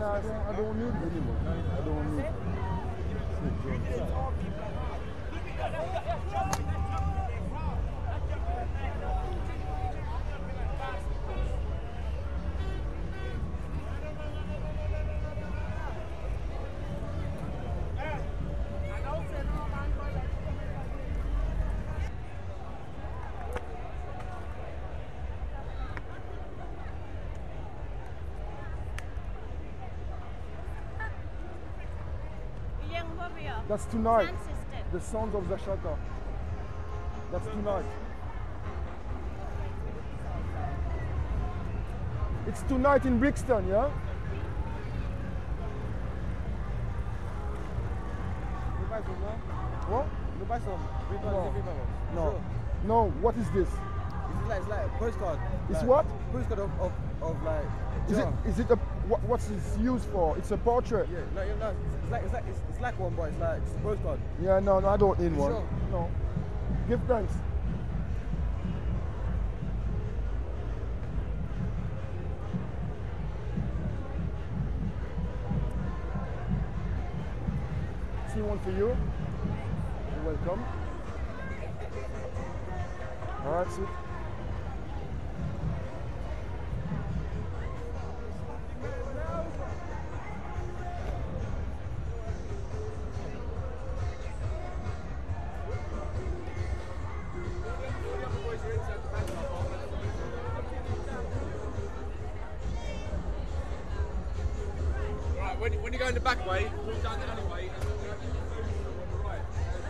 I don't need it anymore. I don't need it. That's tonight. The sound of the shaka. That's tonight. It's tonight in Brixton, yeah? What? No. No, what is this? It's like a postcard. It's like, what? Postcard of like. Is it a what's it used for? It's a portrait. Yeah, no, it's like one, but it's a postcard. Yeah, no, I don't need one. Sure. No. Give thanks. See one for you. You're welcome. All right, sit. When you go in the back way, walk down the alleyway and you'll have your food on the right.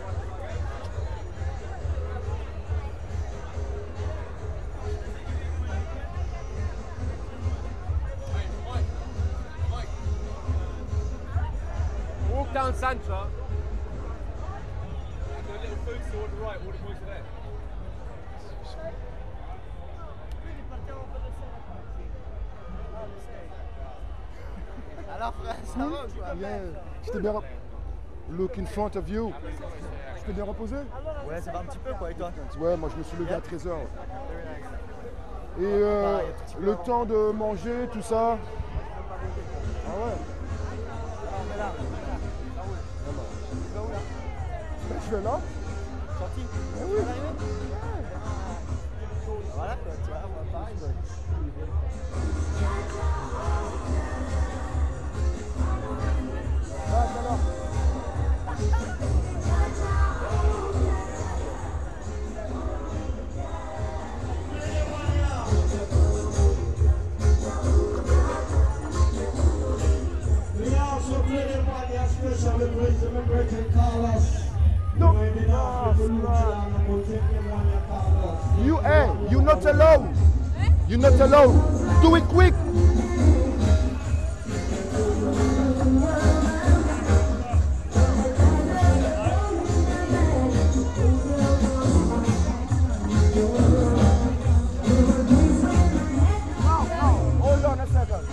Hey, Mike. Walk down Santra. And the little food store on the right, all the boys are there. Alors frère, ça va ou quoi? Yeah. Je t'ai bien look in front of you. Je t'ai bien reposé? Ouais, ça va un petit peu quoi, et toi? Ouais, moi je me suis levé à 13h. Et le temps de manger, tout ça. Ah ouais. Je vais là. Sorti? Oui. Voilà quoi, tu vois, moi pareil. You're not alone. You're not alone. Do it quick. Hold on a second.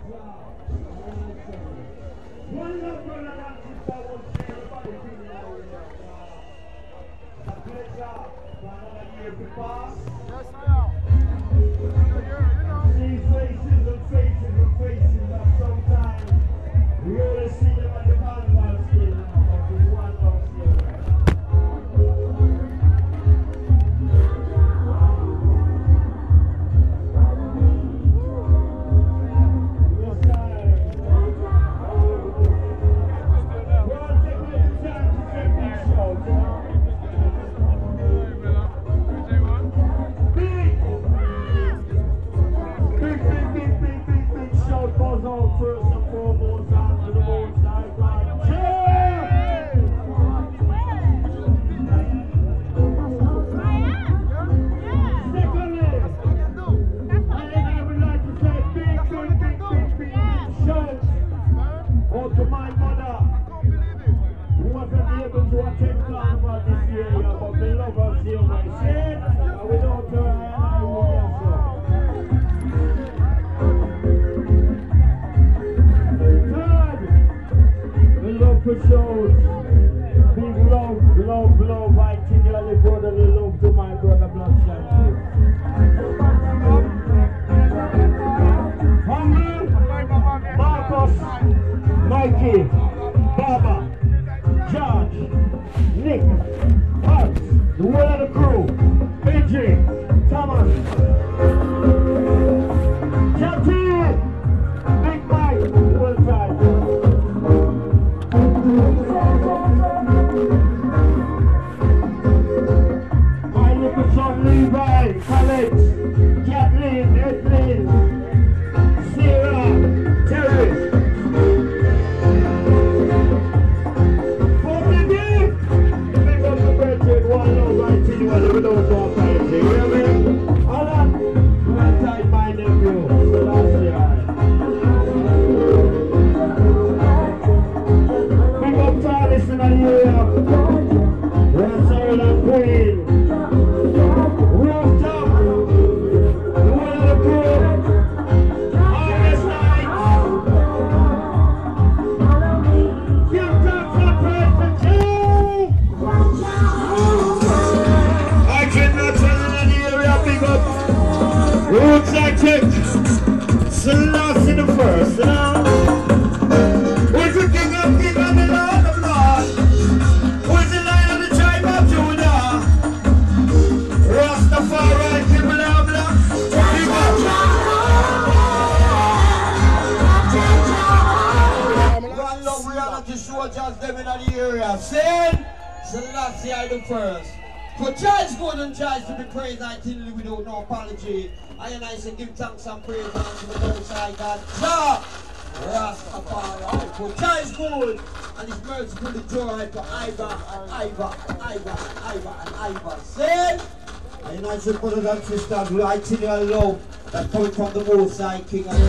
Brothers and sisters, we are singing a love that's coming from the Most High King of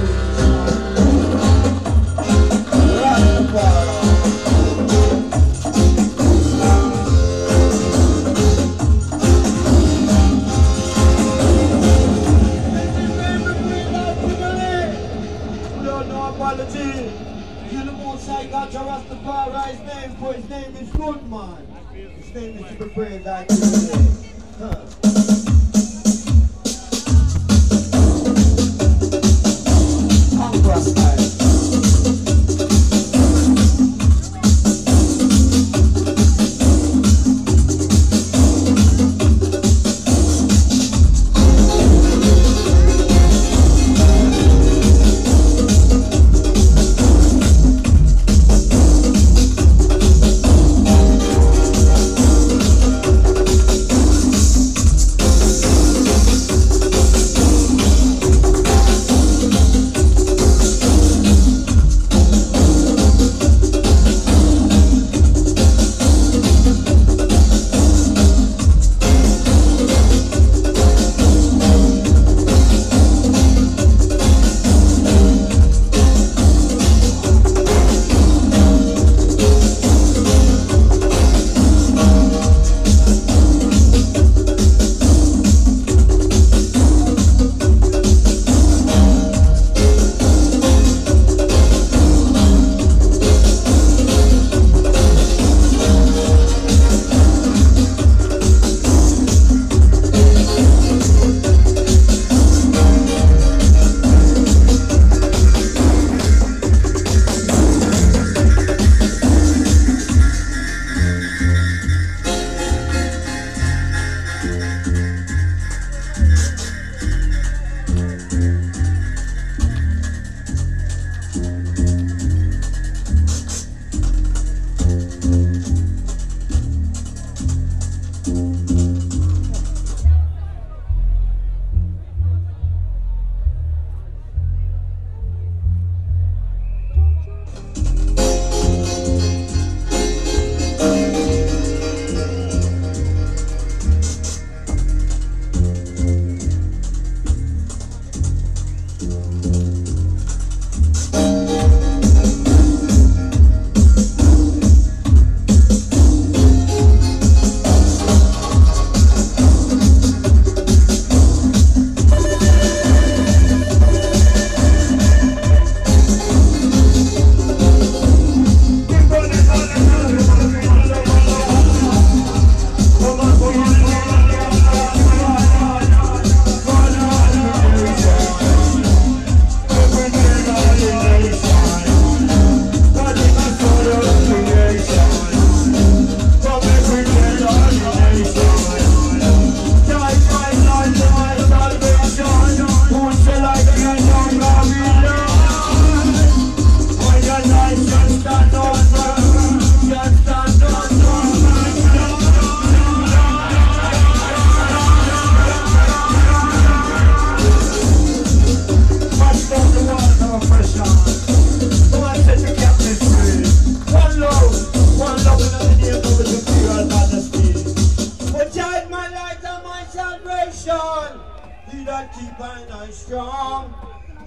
We don't know apology. You the Most High God, Rastafari's name, for his name is good, man. His name is to be praised like today.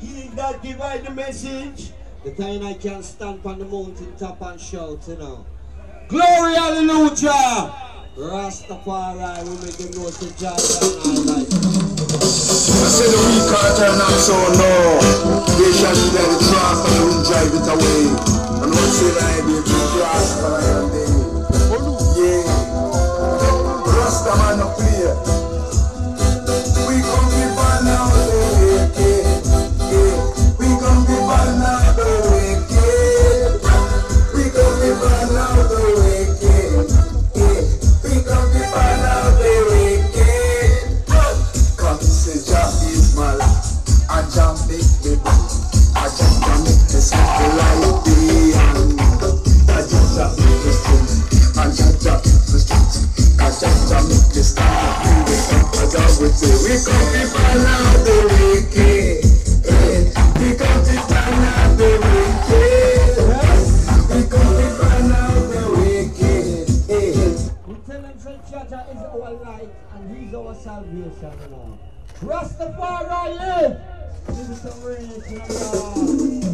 God give I the message. The time I can stand on the mountain top and shout, you know. Glory, hallelujah! Rastafari, we make them know to Jah and I like. I said the weak can't turn up so no. They shall be there, the trust and the wind drive it away. And once they lie, they be Rastafari and they. Yeah. Rastaman no play. We come be bad now, yeah. We come be bad now, yeah. We come be bad now, yeah. We come be bad now, yeah. Come say Jah is my life, I Jah make me blind, I Jah make the simple life be and I Jah make the strength, I Jah make the strength, I Jah make the strength. I Jah would say we come be bad now, the wicked. We come be bad now, the wicked. We come be bad now, the wicked. We tell them that Jah is our light and He's our salvation, you know. Rastafari live! This is some rain, you know.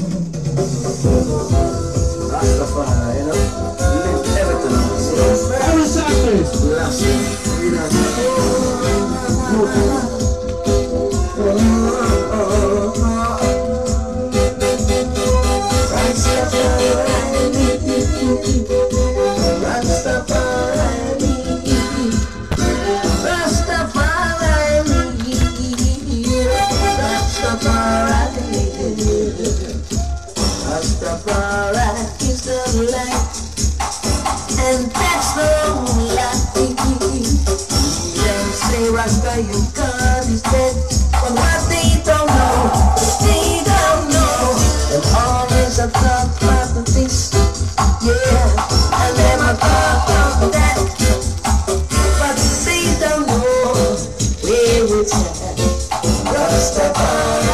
Rastafari, you know, live everything. Every sacrifice! Last year, Rastafari is the light, and that's the only light. They say Rasta, you God is dead, but what they don't know, them always a talk about this, yeah, and them a talk about that, but they don't know where it's at. Rastafari.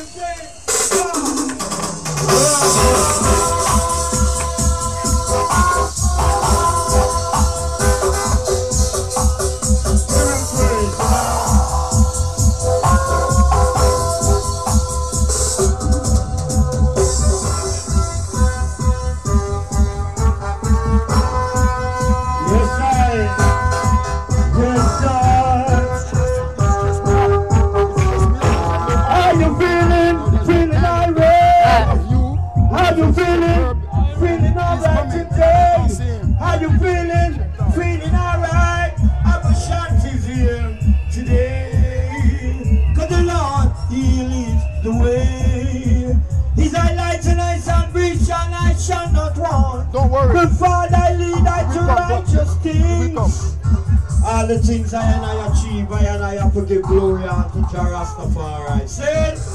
All the things I and I achieve, I and I have to give glory unto Jah Rastafari. Say it.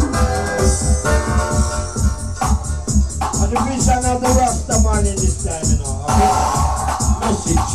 And the vision of the Rasta man in this time, you know. Okay? Message.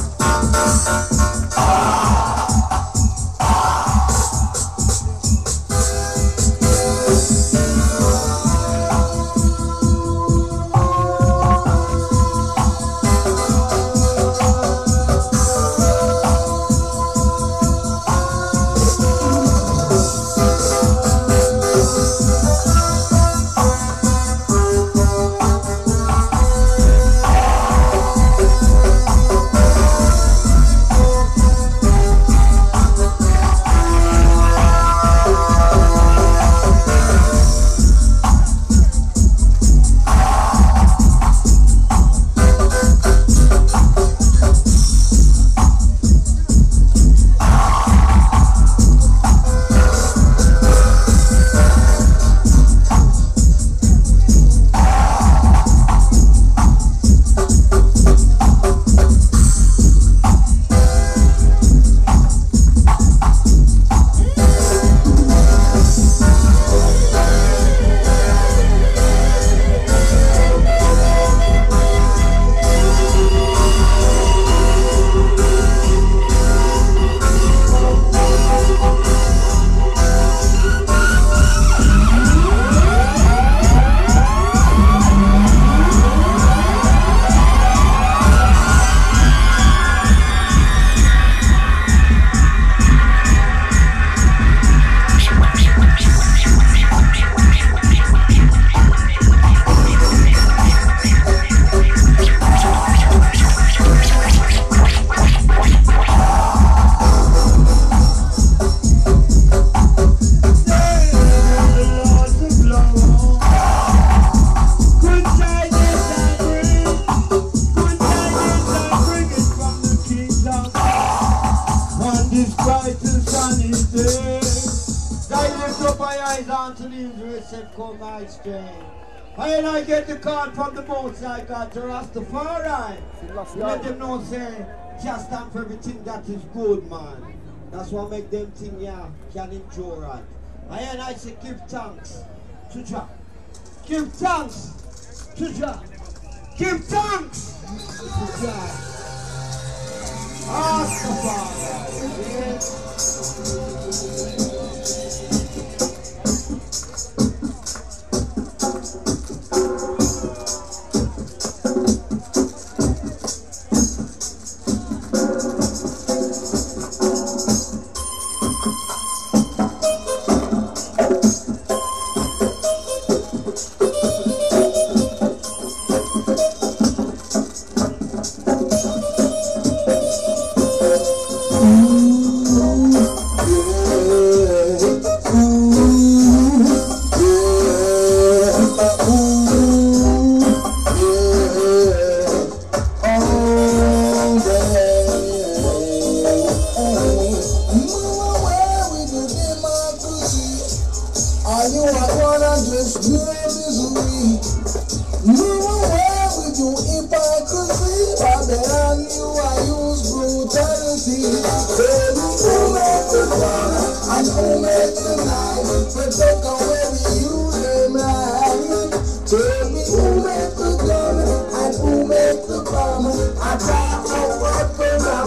And I get the call from the Most High God to Rastafari. Let them know, say, just stand for everything that is good, man. That's what make them think, yeah, can enjoy right. And I say, give thanks to Jah. Give thanks to Jah. Give thanks to Jah. Rastafari. Yes.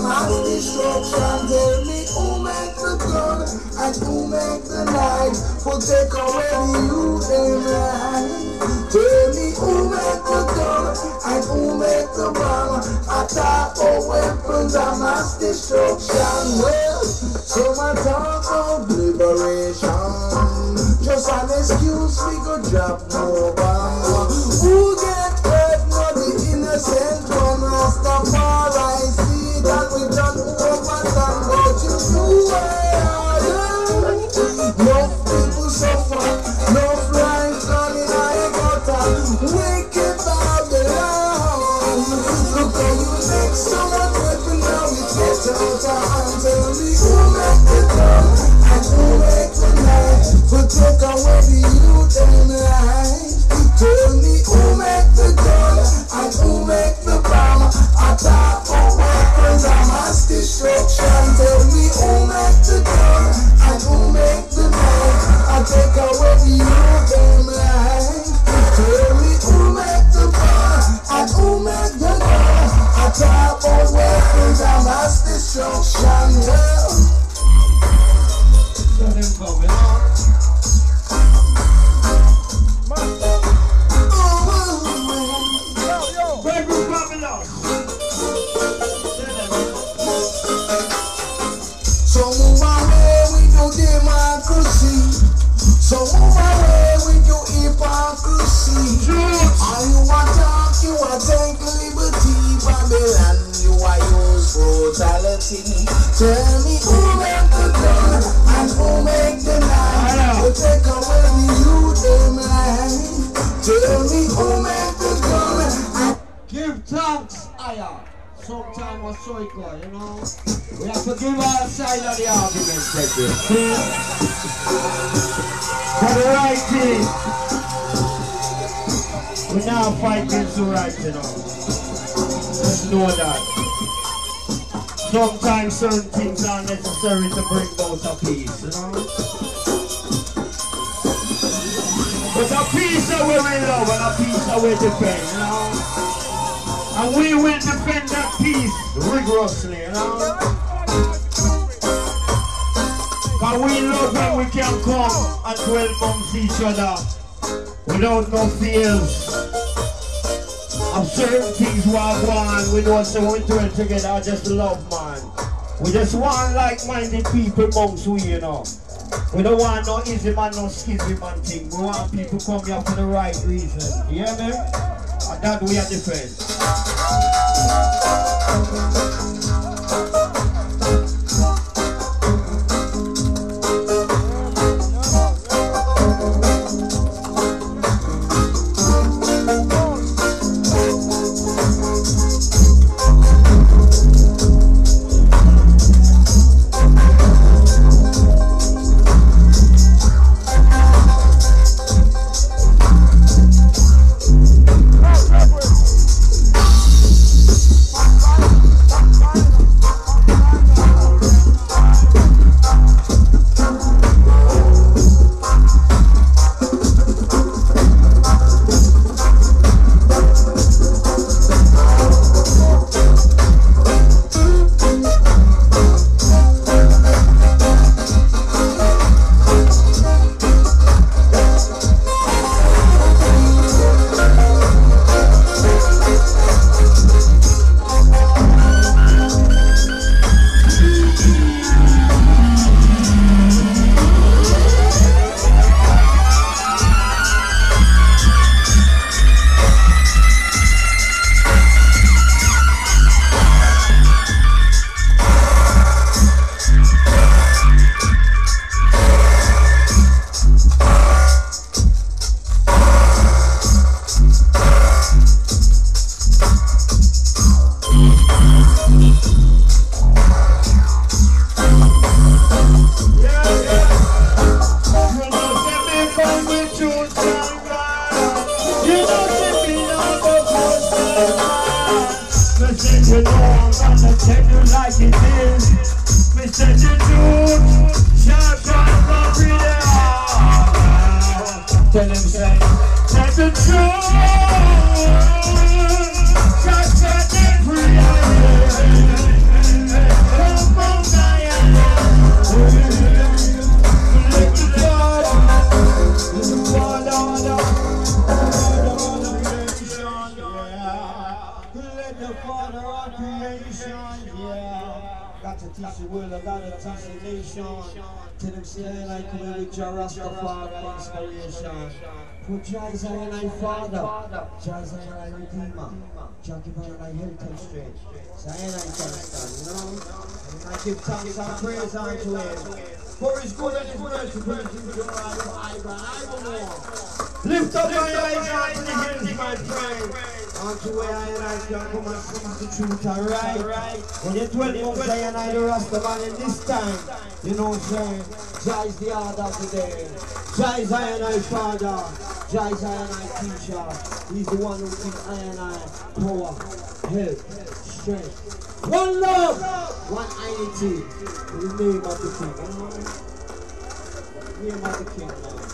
For take away the youth and right. Tell me who make the gun and who make the bomb. Attack of weapons and mass destruction. Well, some talk of liberation. Just an excuse we could drop no bomb. Who get hurt? Not the innocent one. Rastafari see that we done overstand. But you do no people suffer, no life gone in our gutter. Wicked Babylon. Look how you make so much weapon now we get out of hand. Tell me who make the gun and who make the knife. To take away the youth and life. Tell me who make the gun and who make the bomb. Attack of weapons and mass destruction. Tell me who make the gun and who make the knife. I take away the youth and life. Tell me who make the bomb and who make the gun. Attack of weapons and mass destruction. Well, so them coming on. So move away with your democracy. So move away with your hypocrisy. All you want talk, you want take liberty. Babylon, you are use brutality. Tell me who make the gun and who make the knife. To take away the youth and life. Tell me who make the gun and Give thanks, Aya. Sometimes was cycle, you know. We have to give our side of the argument, baby. For the right thing. We now fight against the right, you know. Just know that. Sometimes certain things are necessary to bring about a peace, you know. But a peace that we love and a peace that we defend, you know. And we will defend that peace rigorously, you know. Cause we love when we can come and dwell amongst each other without no fears of certain things we have won. We don't say we do it together, I just love, man. We just want like-minded people amongst we, you know. We don't want no easy man, no skizzy man thing. We want people come here for the right reason. You hear me? And that we are defend. You know I'm gonna tell you like it is. Mr. The Dude, shout out from here. Tell him say, tell the truth. Shout out every come on, Diane. Look at God. Head, the father of creation, yeah. Got to teach the world, I gotta teach the nation. Tell them say I come in with your Rastafari inspiration. For Jah is I Father, Jah is I Redeemer, Jah give I health and strength. So I can't stand, you know? And I give thanks and praise unto him. For his good and his mercy, praise him to I more. Lift up my eyes unto the hills, my friend. Unto where I can come and see the truth and right. When you 12 months I the Rastaman in this time, you know what I'm saying? Jah is the order of the day. Jah is I Father. Jah is I teacher. He's the one who gives I power, health, strength. One love, one unity. In the name of the King. In the name of the King, man.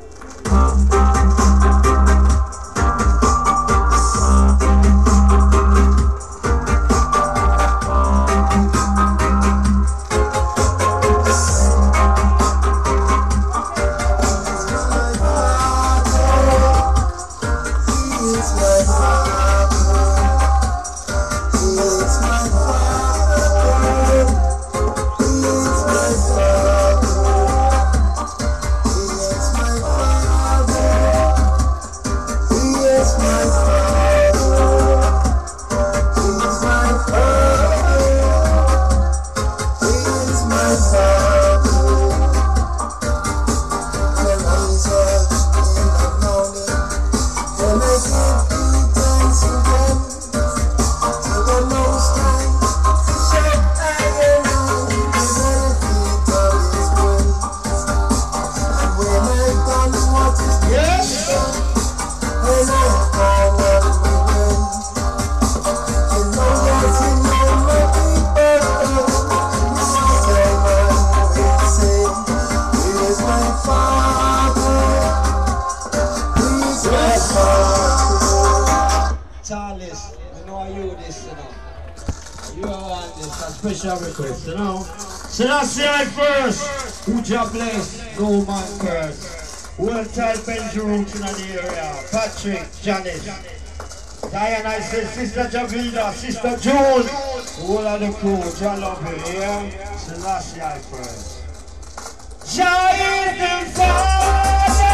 So that's the eye first. Who Jah bless, no man curse. Well, child Benjamin in the area. Patrick, Janice. Diana, I said, Sister Javida, Sister June. All of the crew, Jah love you, yeah? So that's the eye first. Jah is the Father.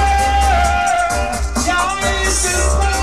Jah is the Father.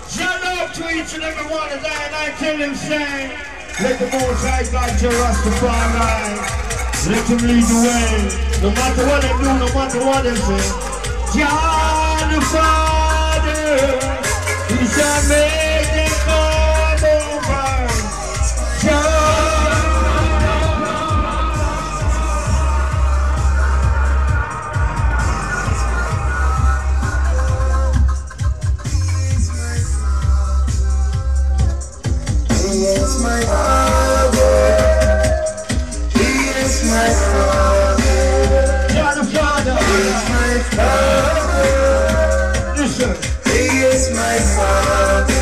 Shout out to each and every one of them. I tell him, say, let the Most High God Jah Rastafari. Let him lead the way. No matter what they do, no matter what they say. Jah the Father, He shall make them come over. Jah. He is my Father. He is my Father. Jah the Father. He is my Father. Listen. He is my Father.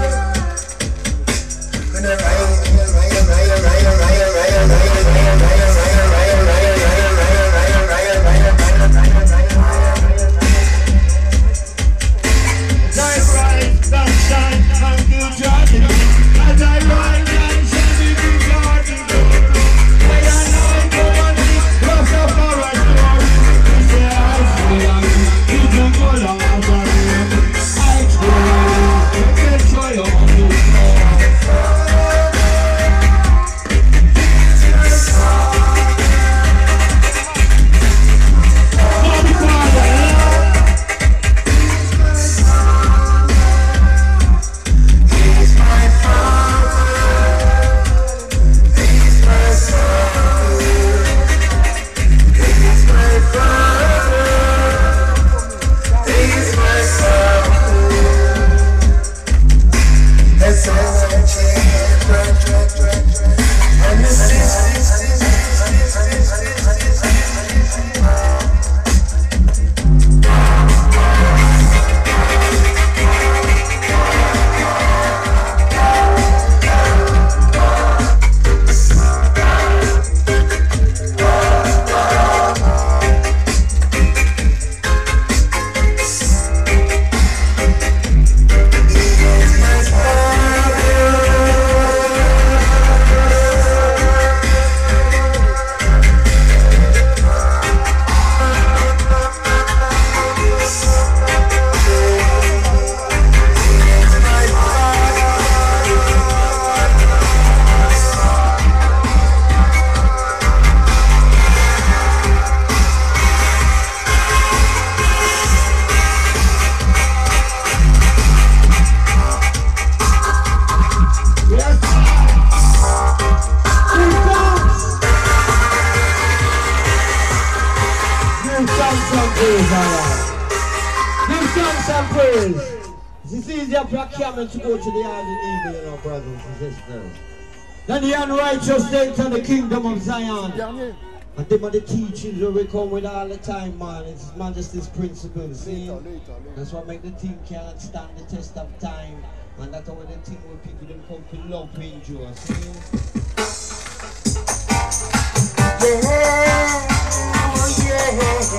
It's easier for a camel to go to the island eagle, you know, brothers and sisters. Then the unrighteous state and the kingdom of Zion. And them are the teachings that we come with all the time, man. It's His Majesty's principles, see? That's what make the thing can't stand the test of time. And that's how the thing where people them come to love to endure, see? Yeah, oh yeah.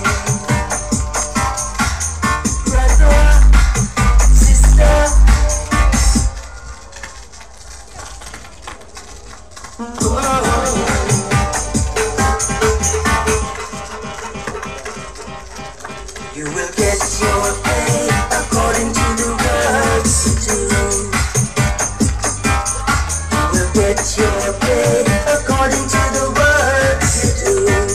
Brother, sister. You will get your pay according to the works you do. You will get your pay according to the works you do.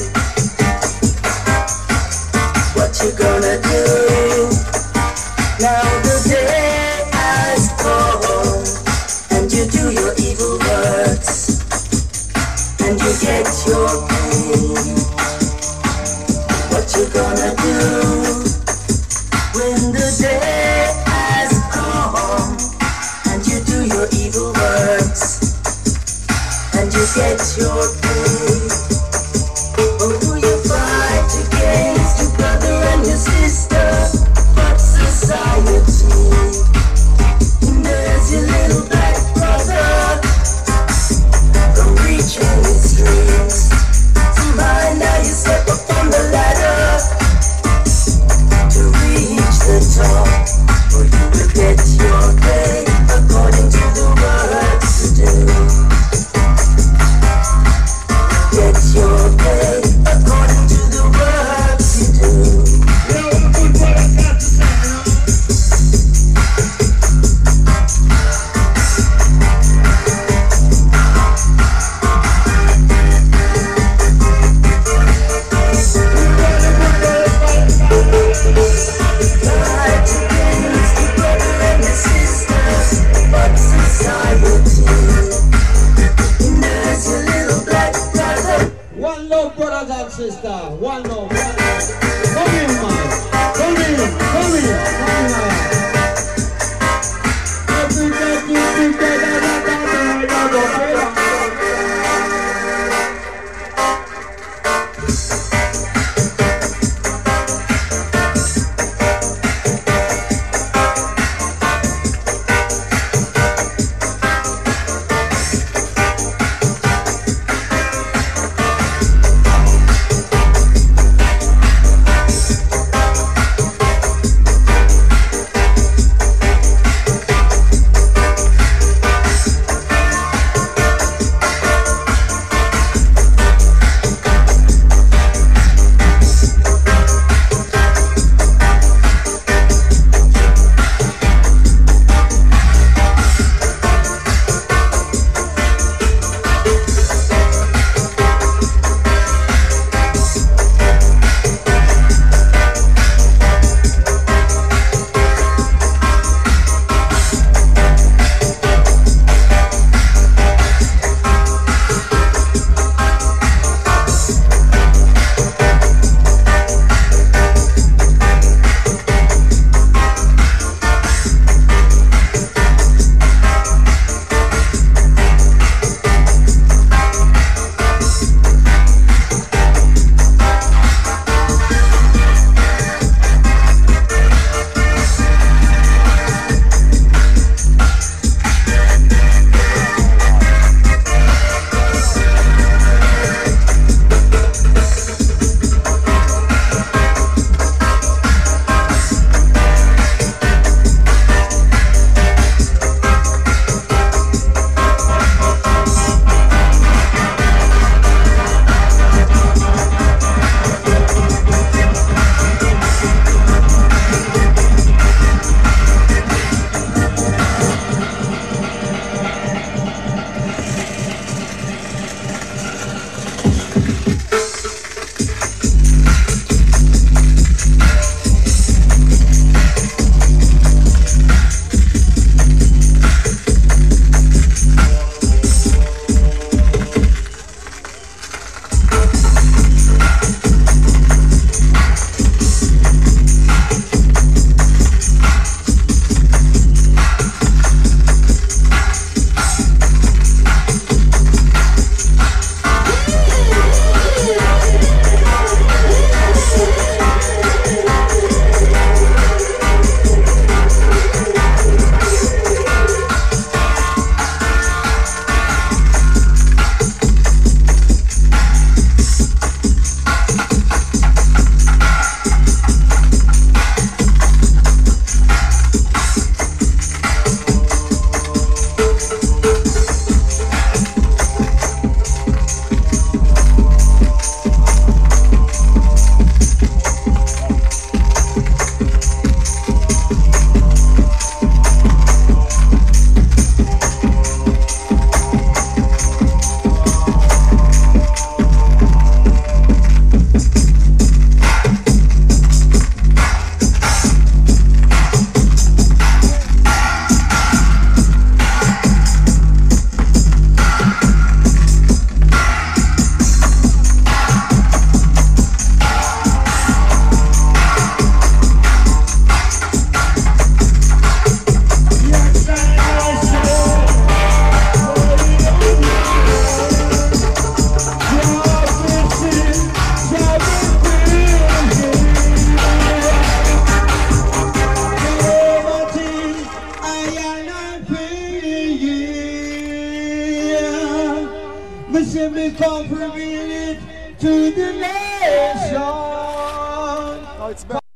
We say me come reveal it to the nation. Oh, it's back.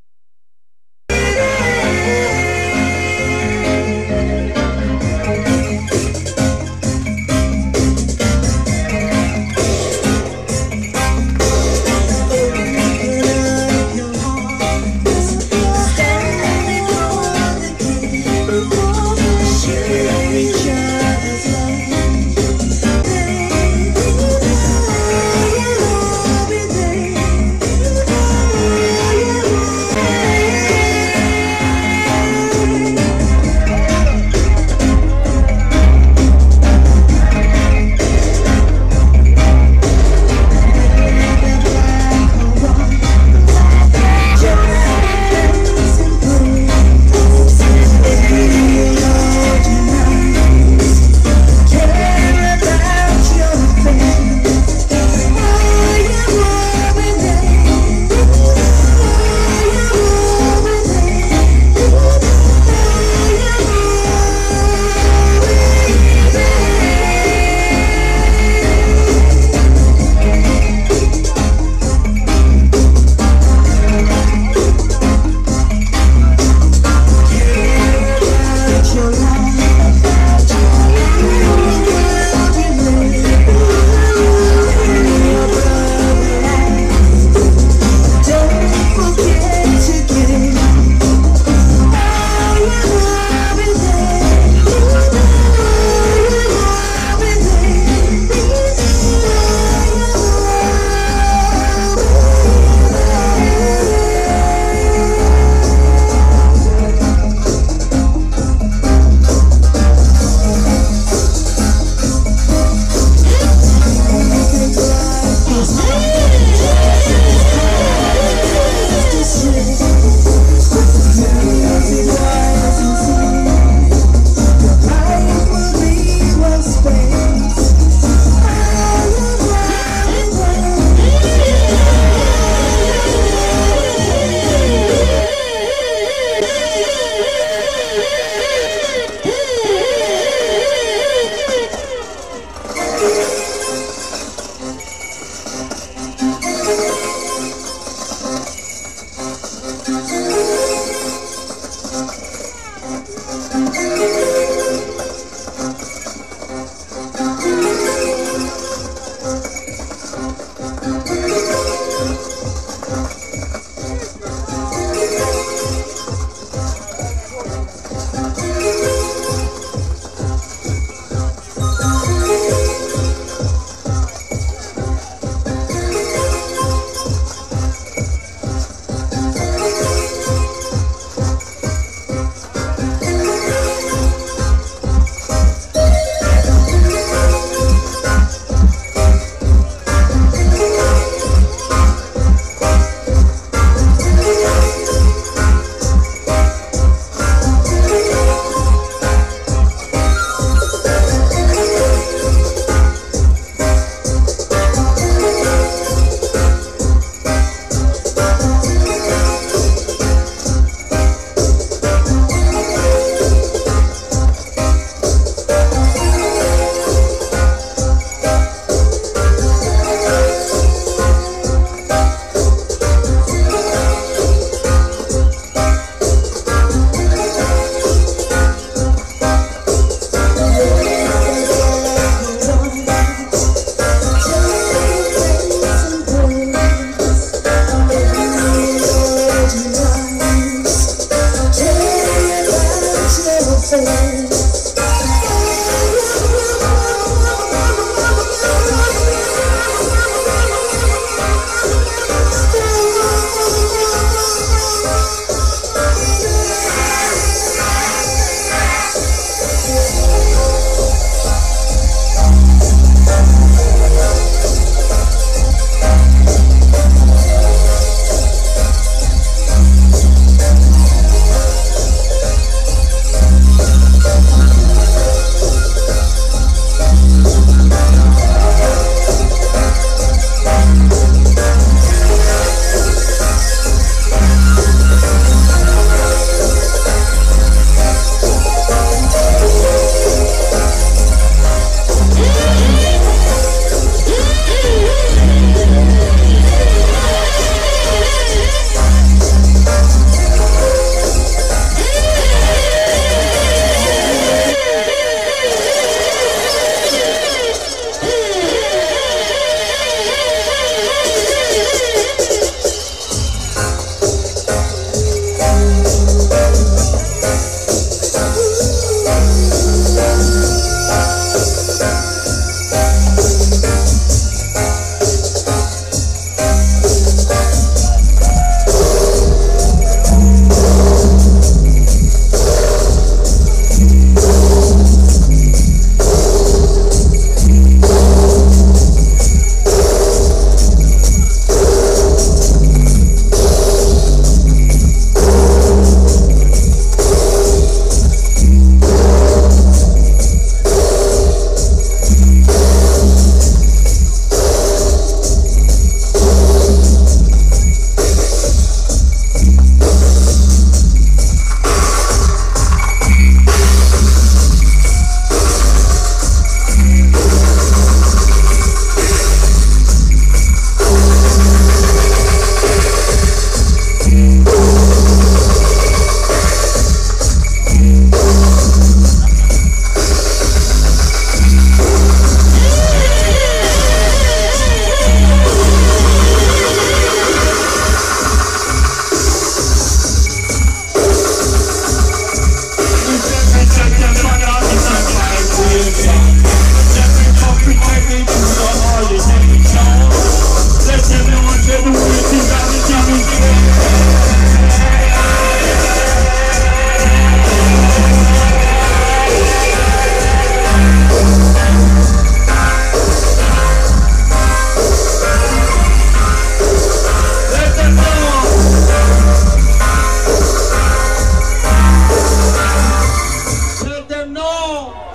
Share each other's love.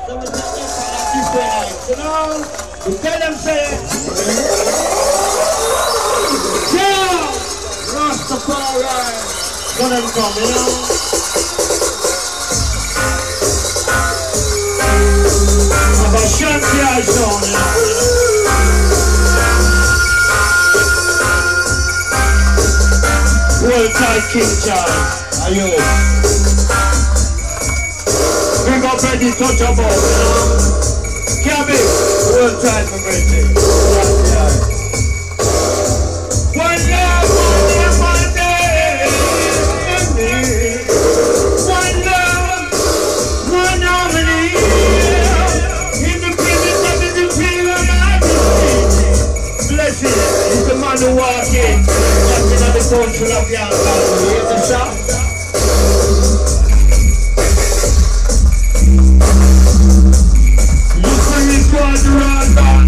So we take them for a different night, you know? We tell them, say, yeah, Rastafari. When them come, you know? Have a shanty eyes on, you know? World Tide King Charles, are you? Big up ready touch about, you know? Cabby, World Tide for birthday. One love, one day, one love, one harmony. In the presence of the Imperial Majesty. Blessed is the man who walks in. Walking on the country of Yankee. Hear the sound? Look for his quadrant down.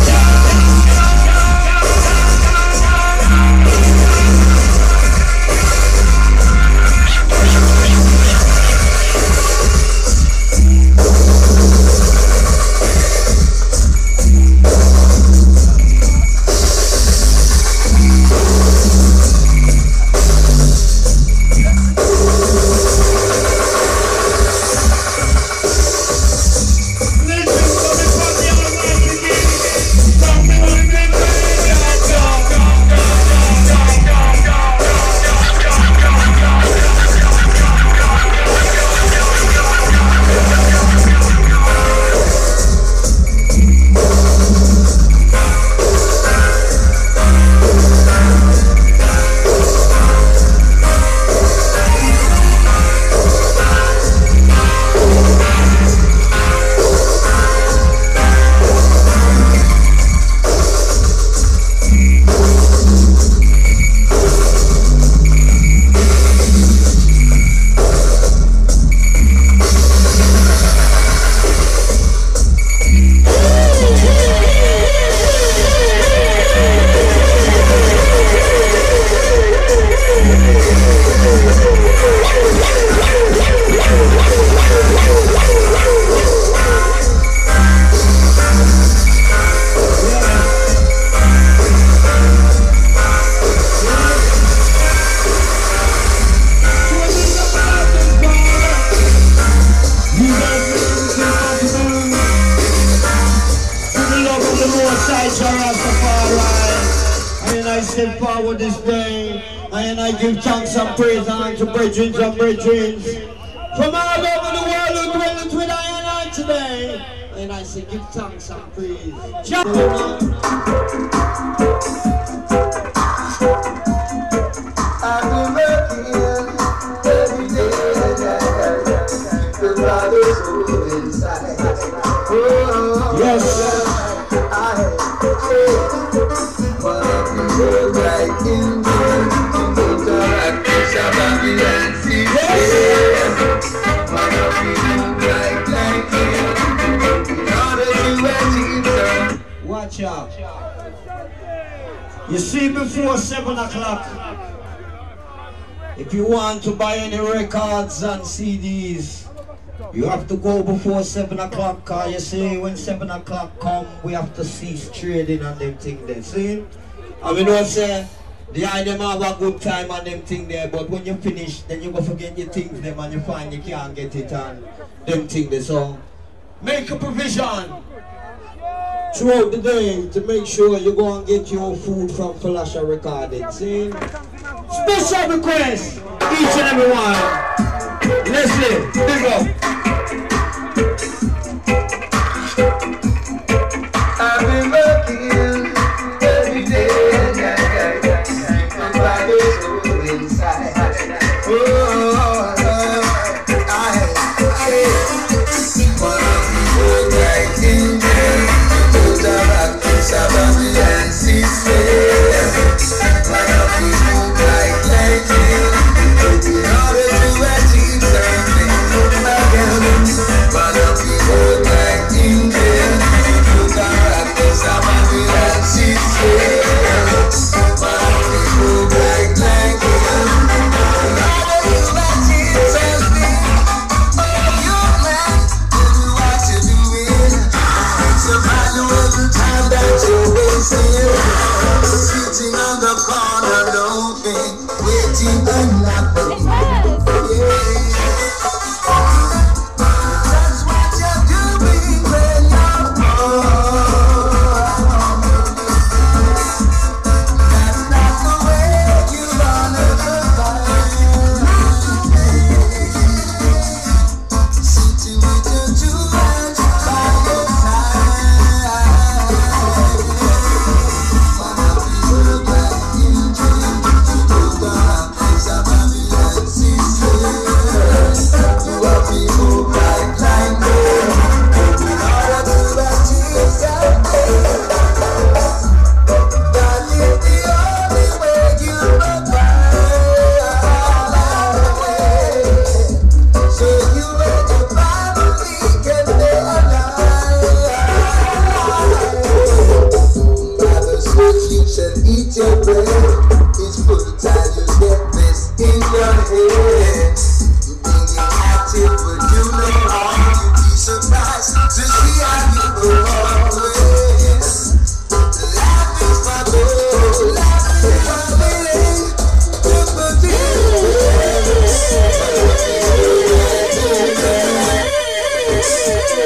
Give thanks and praise unto brethren and brethren from all over the world who dwell with I and I today. And I say give thanks and praise. I've been working every day, the Father's soul inside. Oh, yes. I what a people like in watch out. You see, before 7 o'clock, if you want to buy any records and CDs, you have to go before 7 o'clock, cause you see, when 7 o'clock come, we have to cease trading and them thing there, see? And we don't say, the them have a good time and them thing there, but when you finish, then you go forget your things them and you find you can't get it and them thing there. So make a provision throughout the day to make sure you go and get your food from Falasha Recording. See? Special request, each and every one. Listen, big up. I've been working every day. Inside. Oh, I like Indian, those are like Sabbath and system. One of people like lightning, in order to achieve something, I can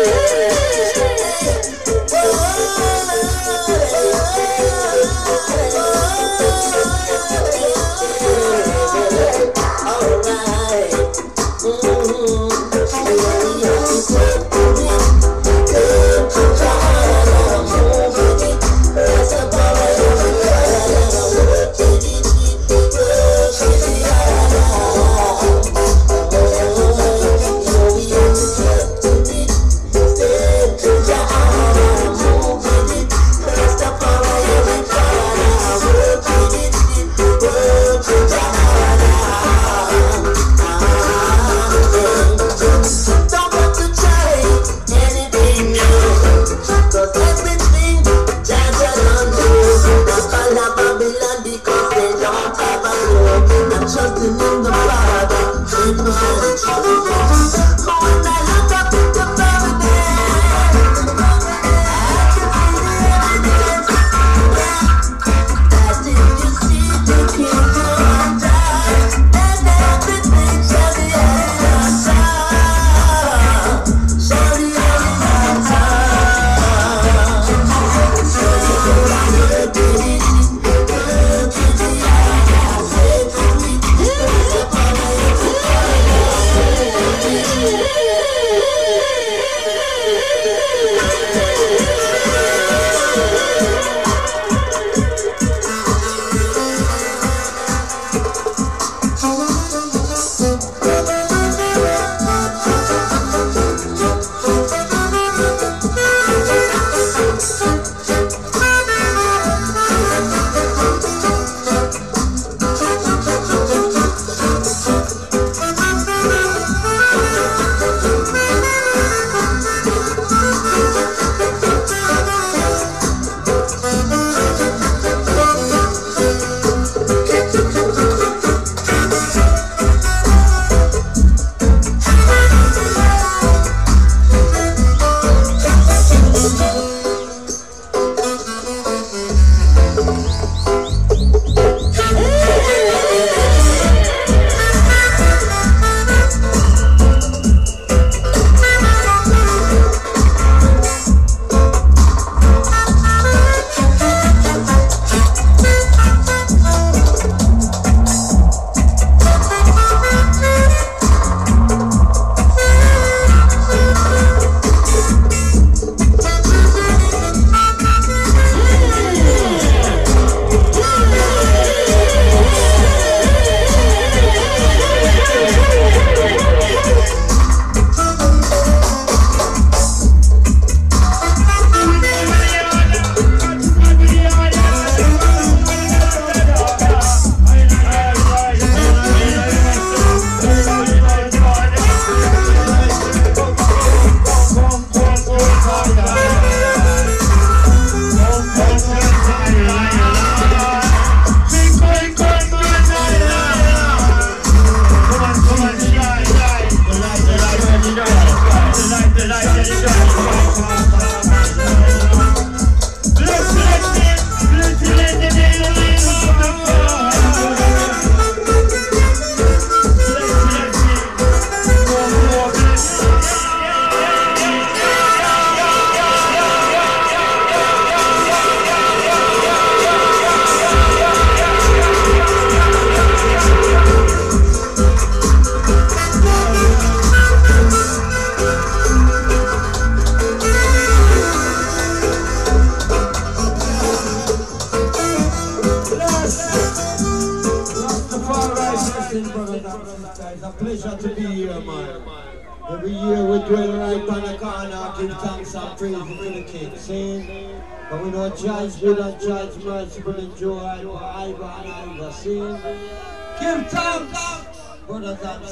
Give thanks, brothers and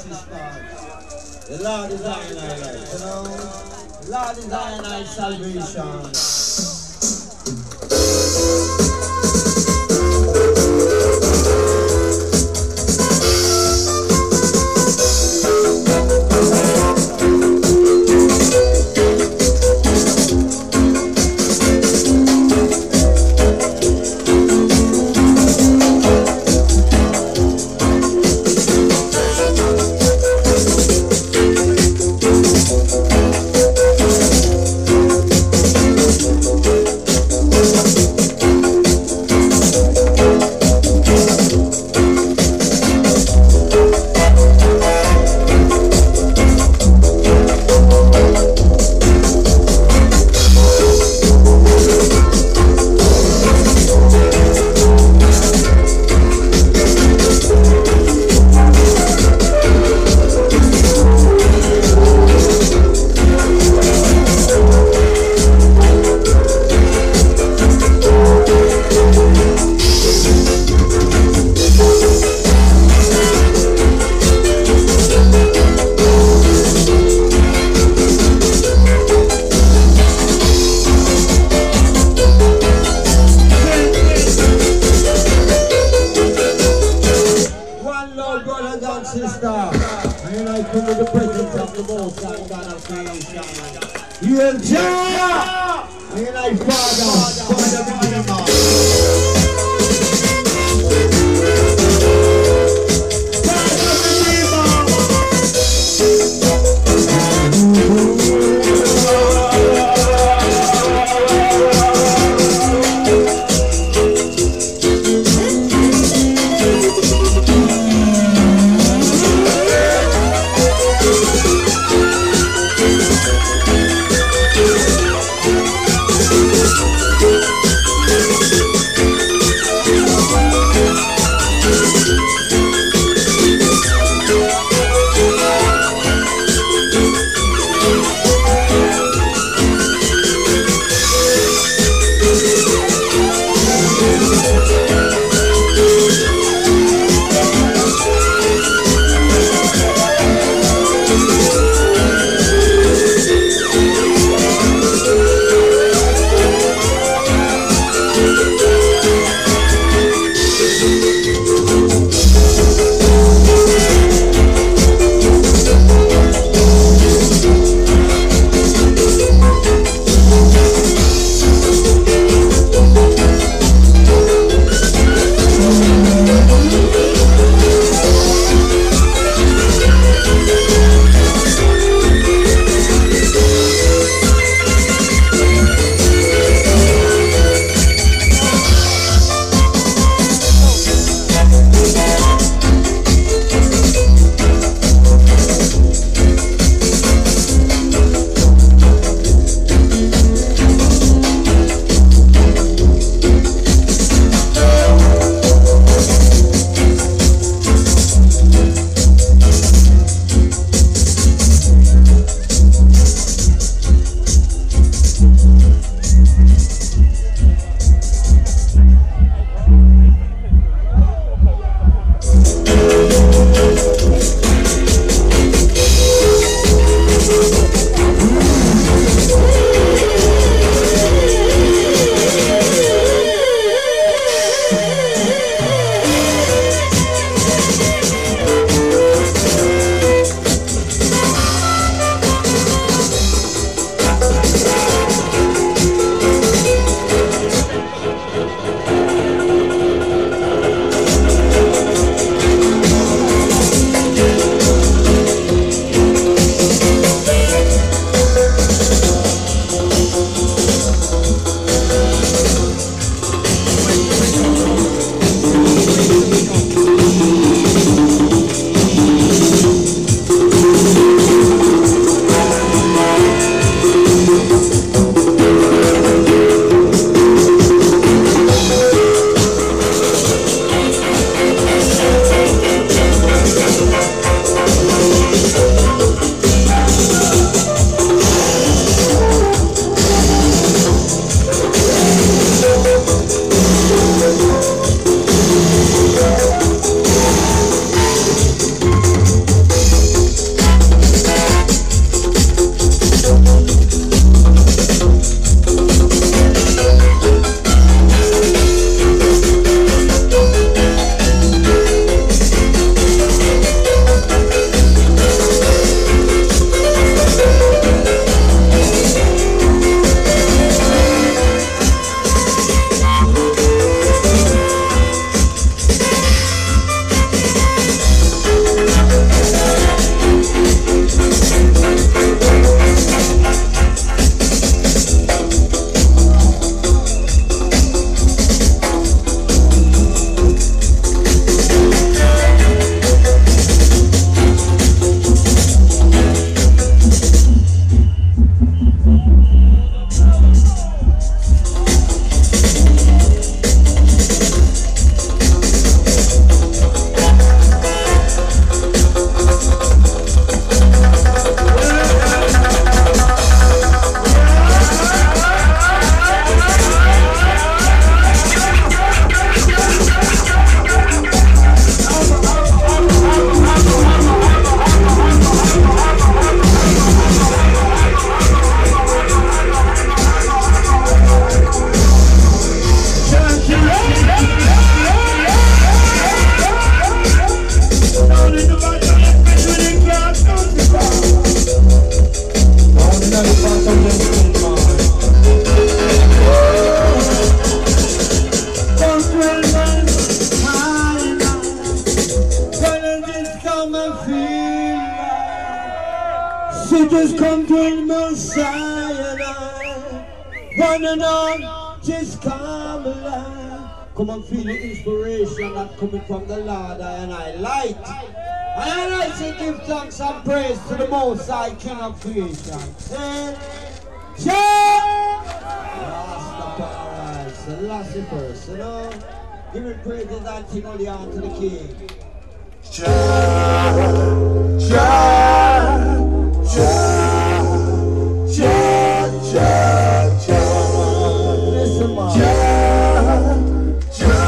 sisters. The Lord is our life, you know. The Lord is our salvation. angels, yeah! And I Father Redeemer. Queen Messiah, running on, just come alive. Come and feel the inspiration that coming from the Lord, and I light. And I like to give thanks and praise to the Most High King of creation. And Rastafari, Selassie first, you know. Give me praises and sing all the honor to the King. Jah, Jah, Jah, Jah, Jah, Jah. Listen, man. Jah,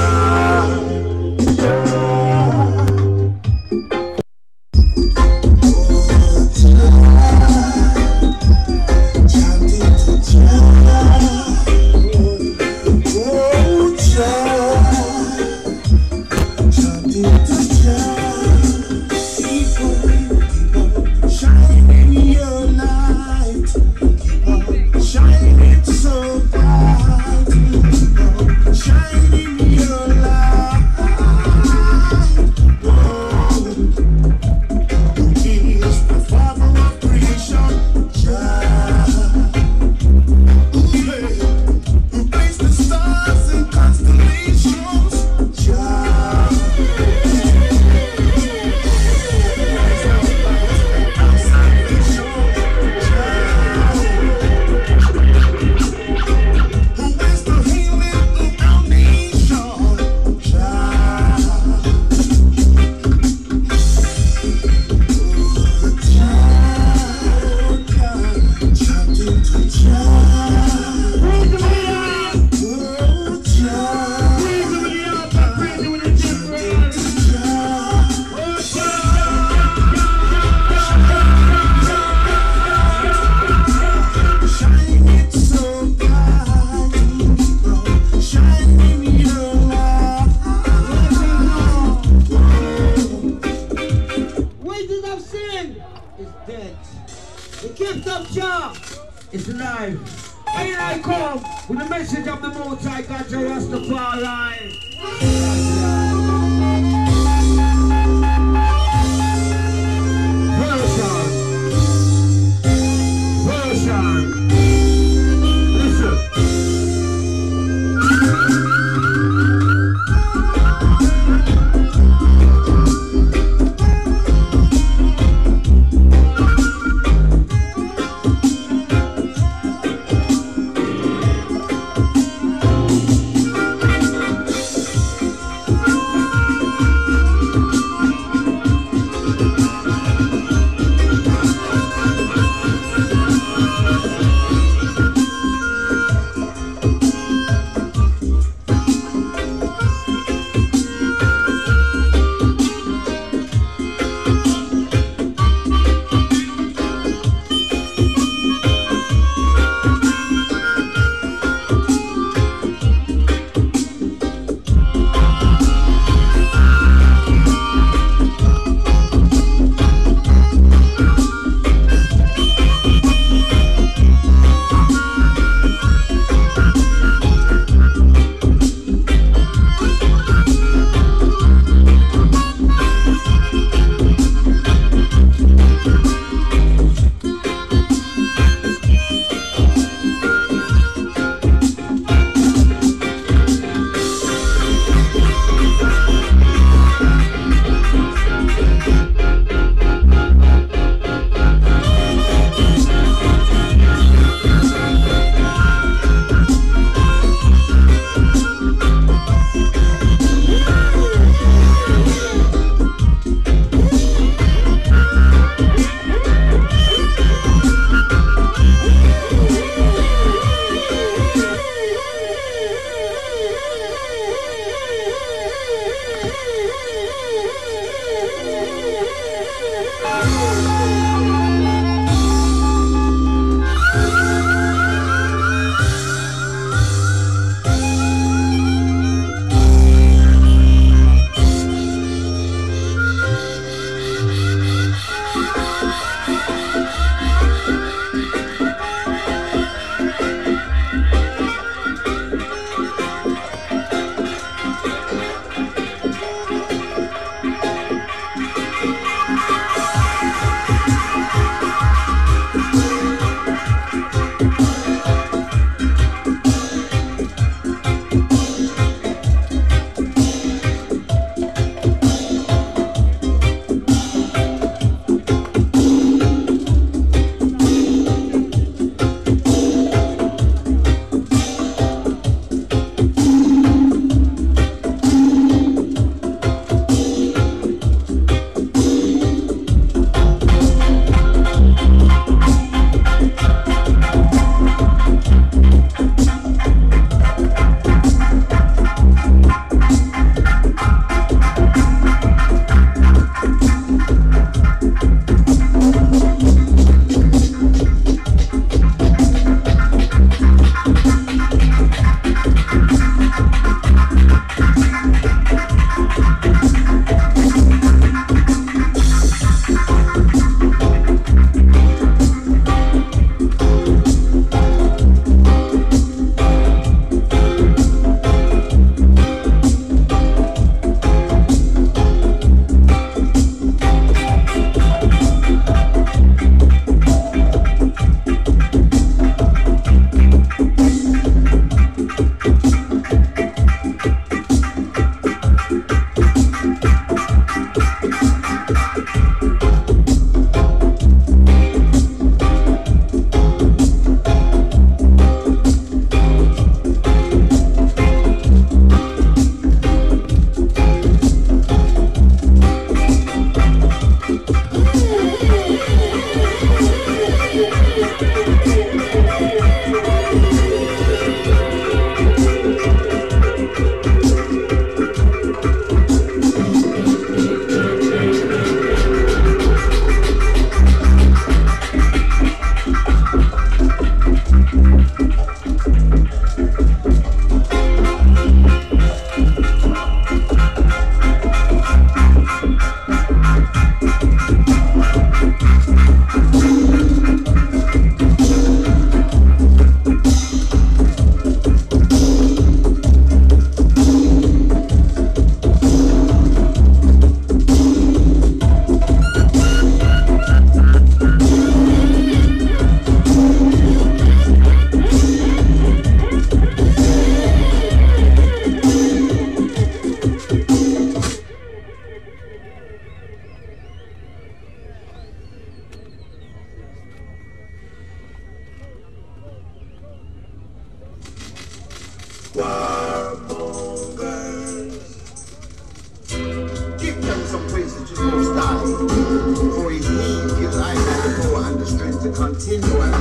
continually.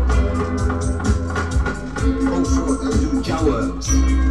Also, they do Jah works.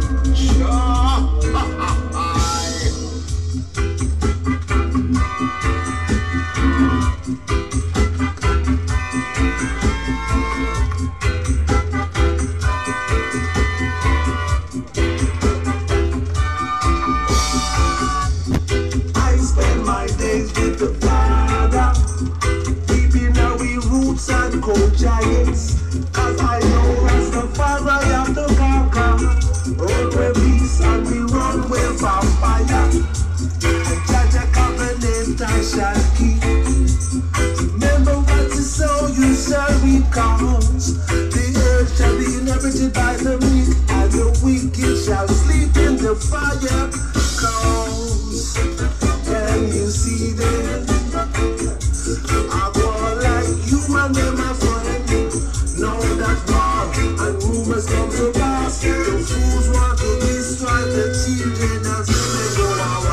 I spend my days with the Father, keeping our roots and cold giants. Cause I know as the Father I have to conquer. Roll with peace and we run with vampire. Judge a covenant I shall keep. Remember what you sow, you shall reap. Cause the earth shall be inhabited by the meek, and the wicked shall sleep in the fire. Cause can you see them? I go like you and them are funny. Know that war and rumors come to pass. The fools want to destroy the children and so they go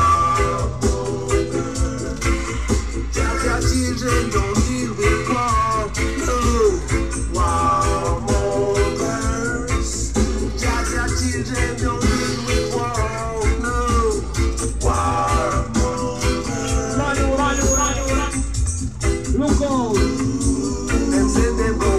Jah children don't deal with war. No, warmongers. Jah children don't deal with war. No, warmongers. Look out! Them say them go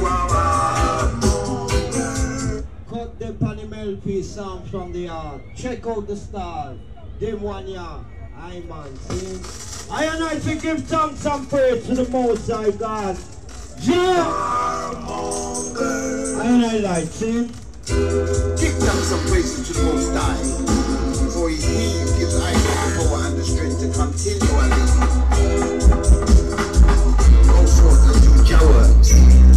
Cut the Panimel piece sound from the art. Check out the style. Them one ya. I man, see? I and I to give thanks and praise to the Most High God. Yeah! I and I like, see? Give thanks and praises to the Most High, for He gives I the power and the strength to continually go forth and do Jah works.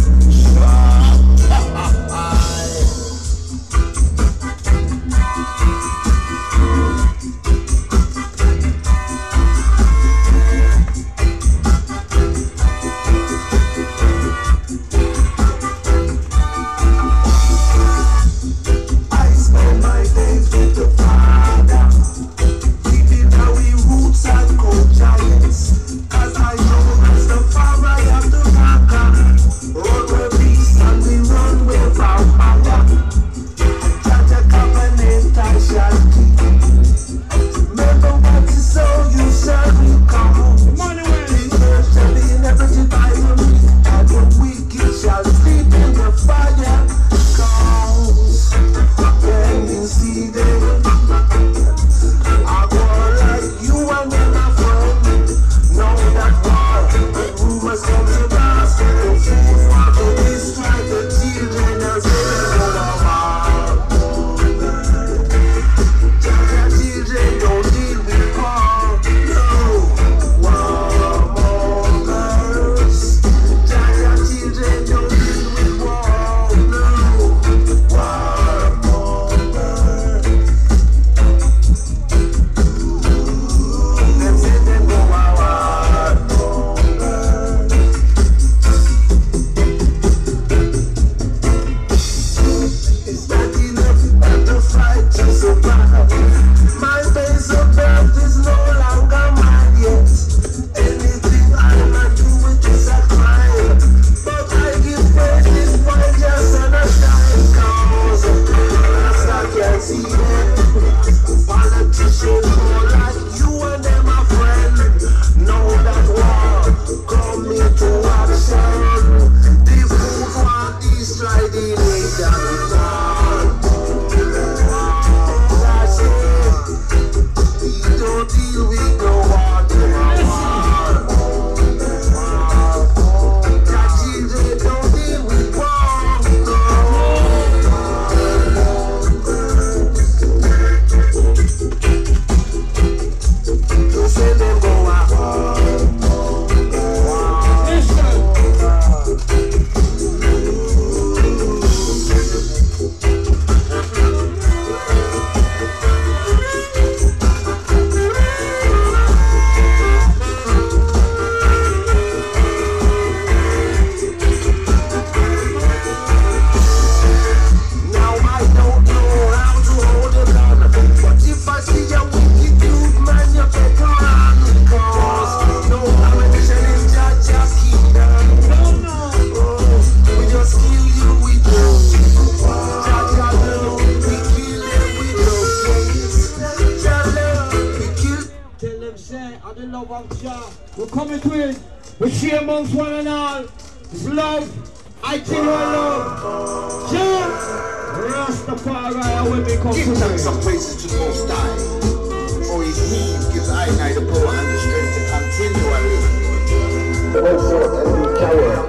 I spend my days with the Father, keeping our roots and cold giants. Cause I know as the Father I have to conquer. Road love of Jah. We're coming to it. We share amongst one and all. Love. I tell you I love. Jah. Rastafari when we come Give to thanks some praises to the Most High. For his name gives I and I the power and the strength to continually. Also, every coward.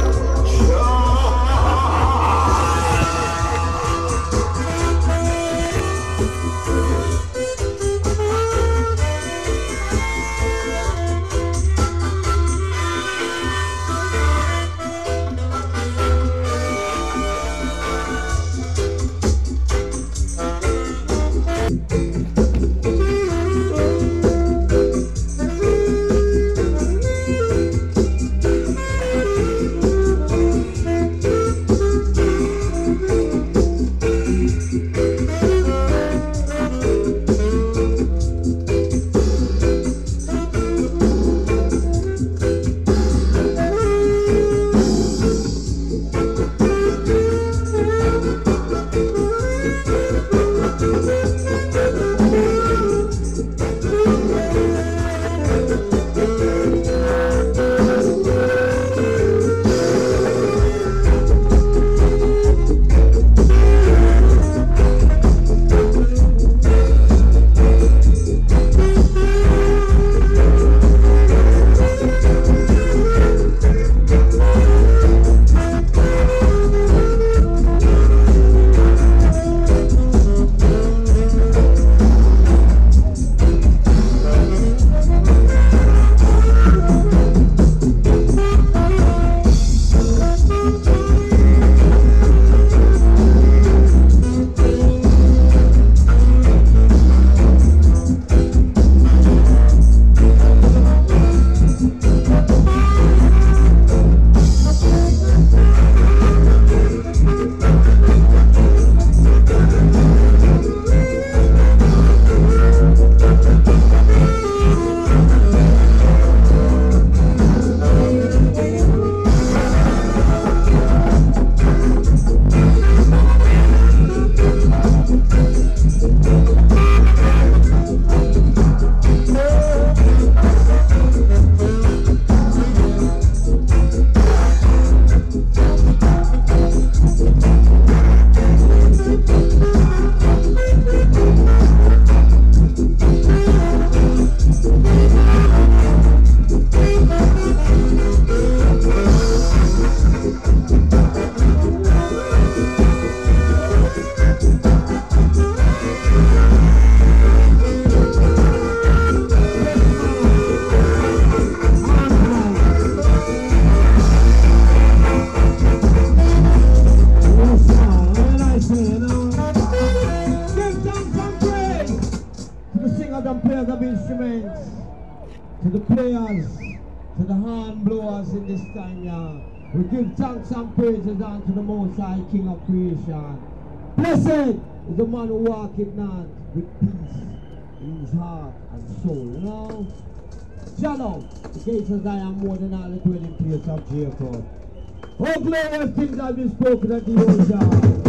to the players, to the hand blowers in this time, yeah. We give thanks and praises unto the Most High King of creation. Blessed is the man who walketh not with peace in his heart and soul, you know. Shalom, the gates of Zion more than all the dwelling place of Jacob. All glorious things have been spoken at the old God.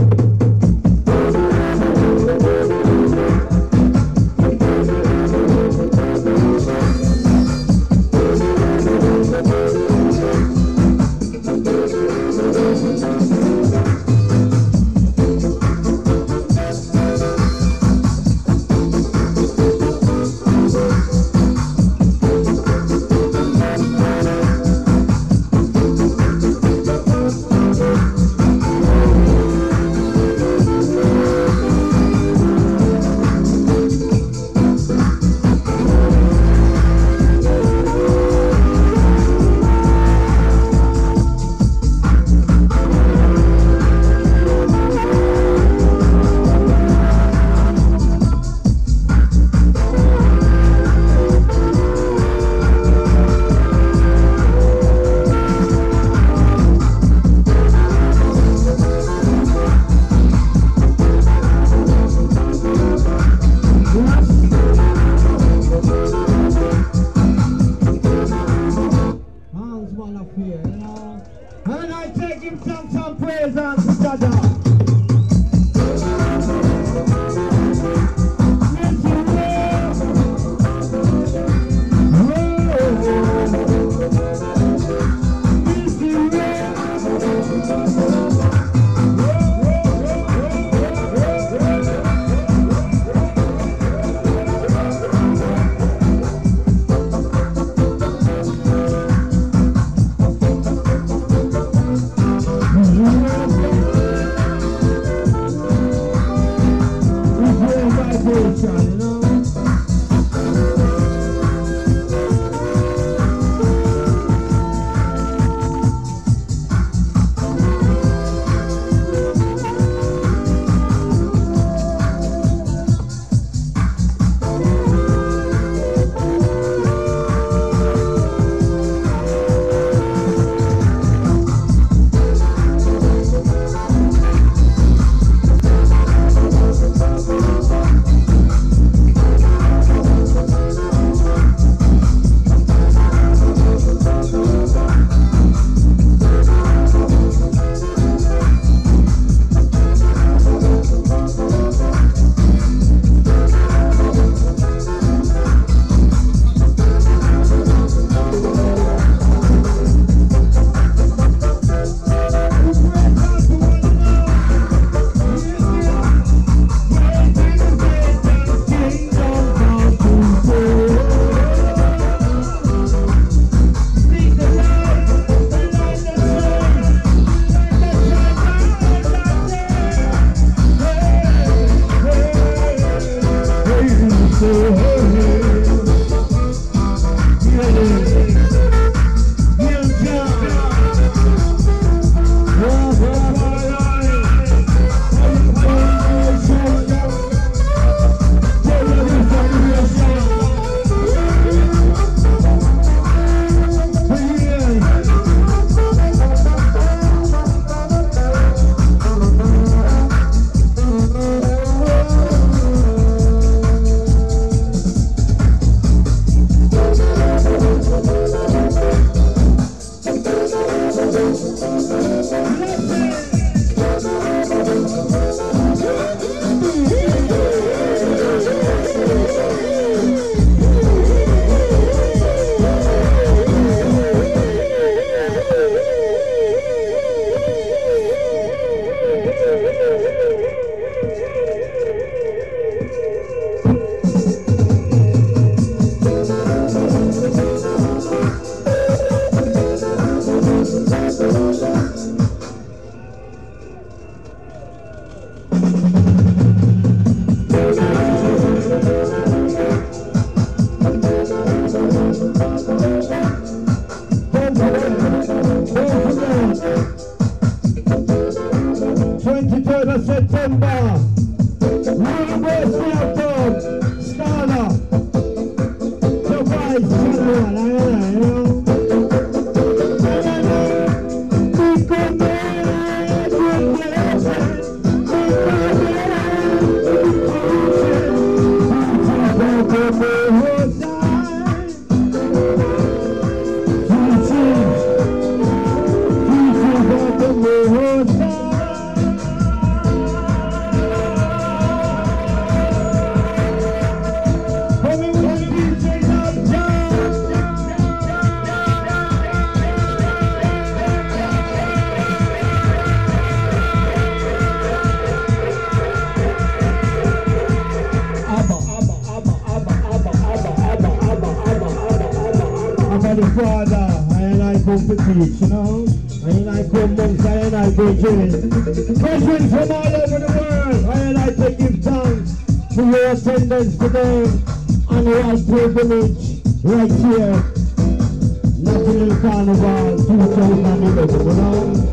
Teach, you know, and I come monks, and I go jail. Brethren from all over the world, and I to give thanks for your attendance today, and your pilgrimage right here, National Carnival 2011, you know.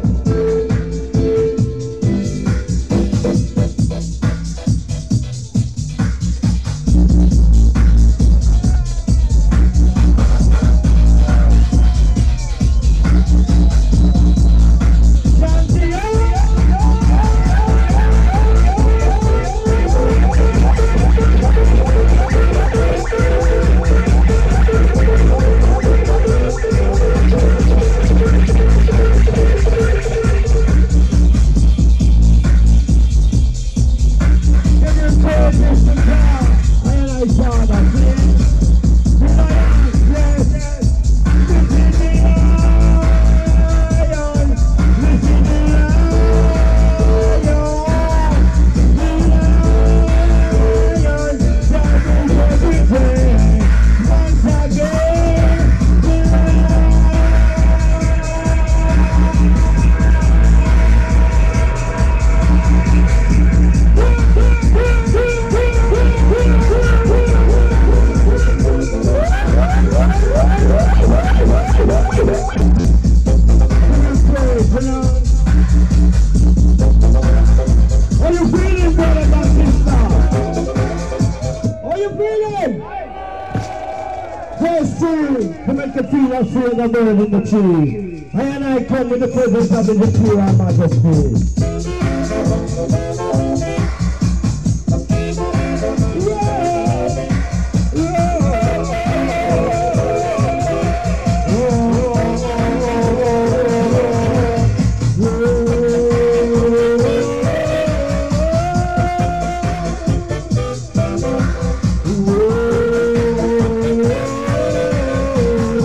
The bird in the tree, and I come in the presence of the pure majesty.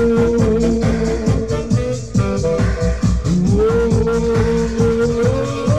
Oh,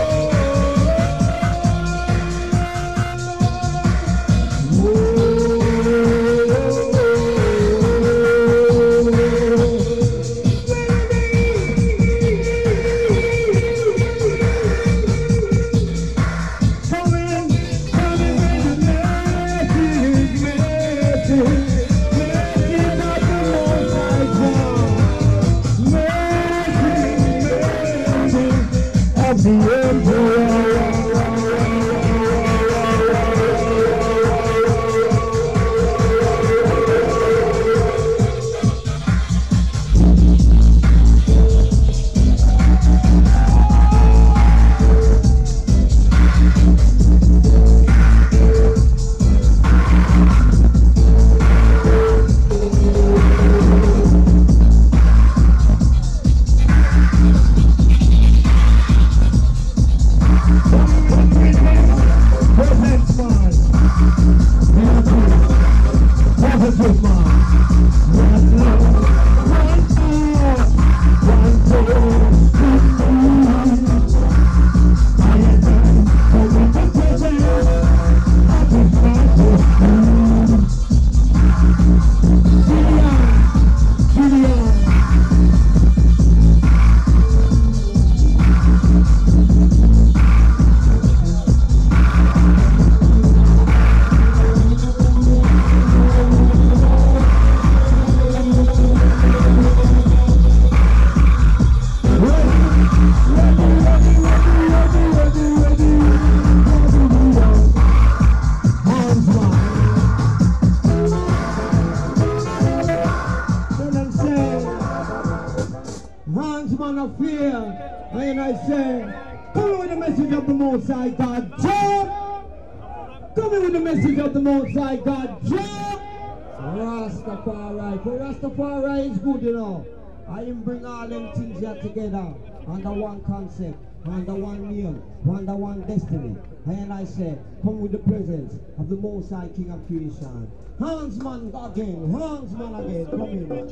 And I say, come with the message of the Most High God, jump! Come with the message of the Most High God, jump! Rastafari, for Rastafari is good, you know. I didn't bring all them things here together under one concept, under one name, under one destiny. And I say, come with the presence of the Most High King of Creation. Handsman again, Handsman again, come in, man.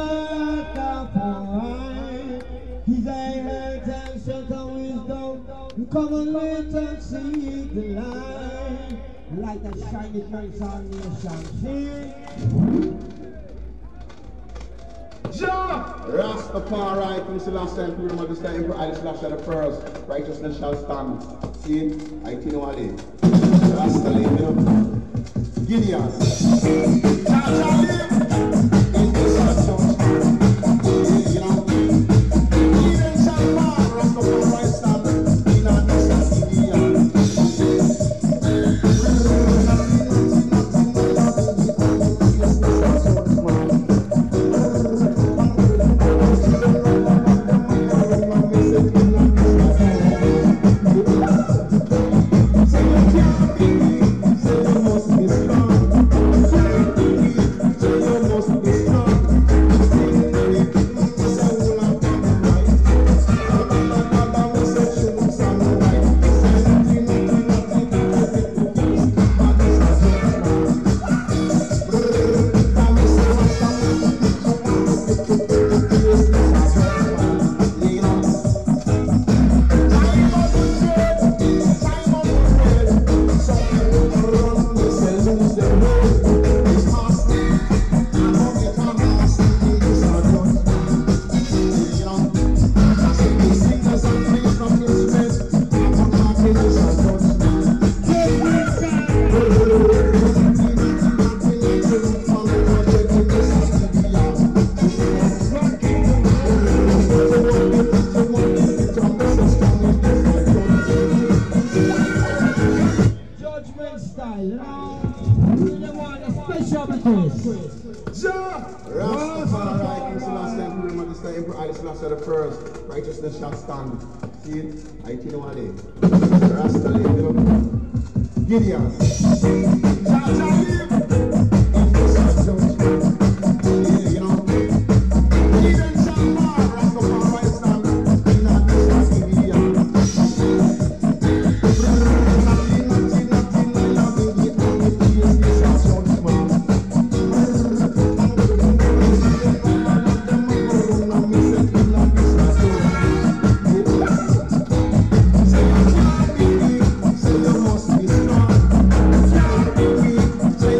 work of right. His heart and strength and wisdom. Come and wait and see the light. Light that shine it makes our nation see. Rastafari, from Selassie and Puri Majesty Emperor Haile Selassie the first, righteousness shall stand. See, I think Ali. Rasta live, you know. Gideon. Jah live in this church. You know. Gideon shall fall, Rastafari stand in a nation Gideon. Righteousness shall stand. See it? I think one day. Rasta live, you know. Gideon. Jah live in this church. You know. Gideon shall fall, Rastafari stand in a nation Gideon. Say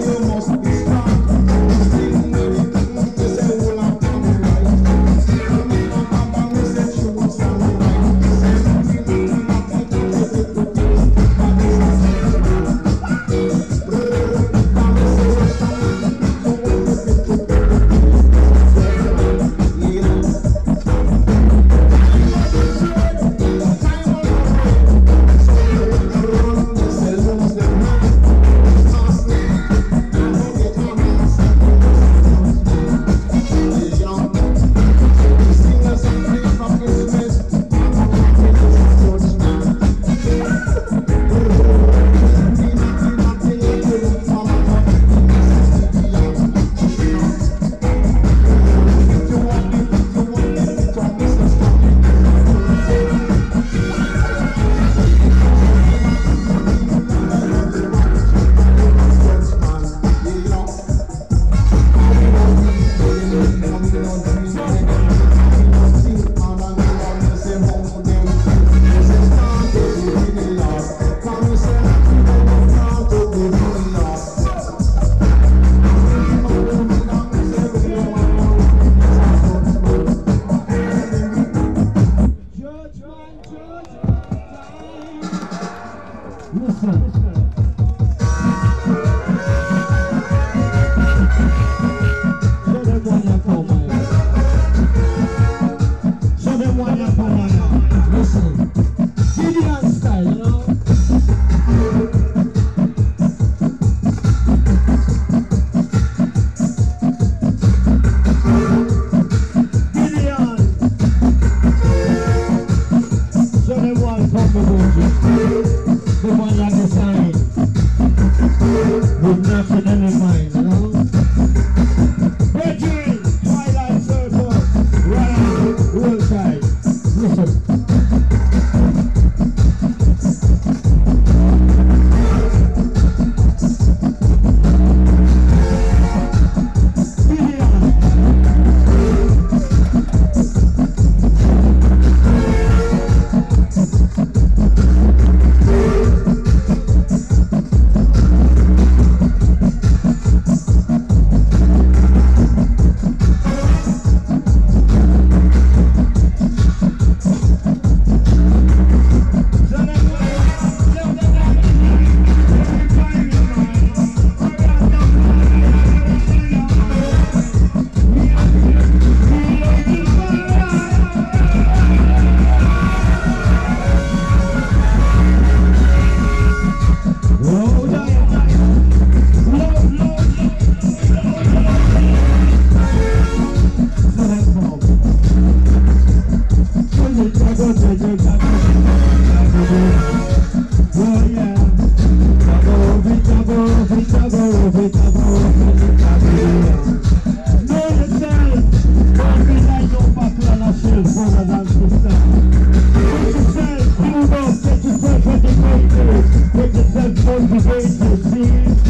brothers and sisters. Get yourself pulled up, get yourself educated, get yourself motivated, see?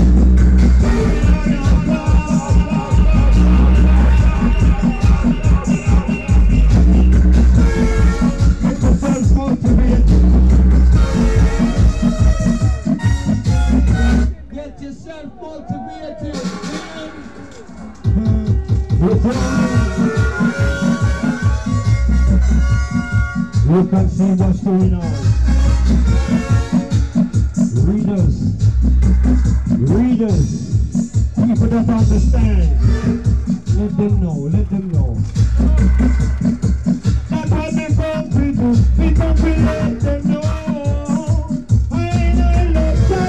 Get yourself motivated. Get yourself motivated, you can see what's going on. Readers, people that understand, let them know. That's what they come to do, we come to let them know. I love that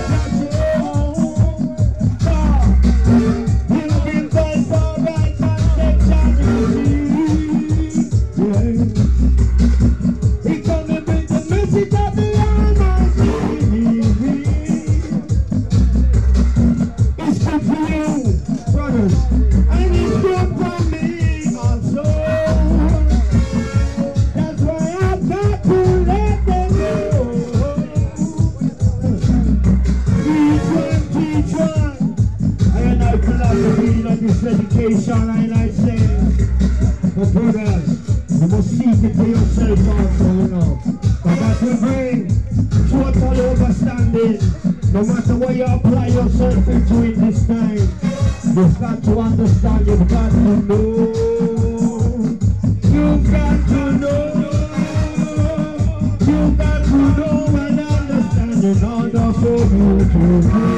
education, I like saying, but brothers, you must seek it for yourself also, you know. But that will bring total understanding. No matter what you apply yourself into in this time, you've got to understand, you've got to know. You've got to know. You've got to know and understand in order for you to know.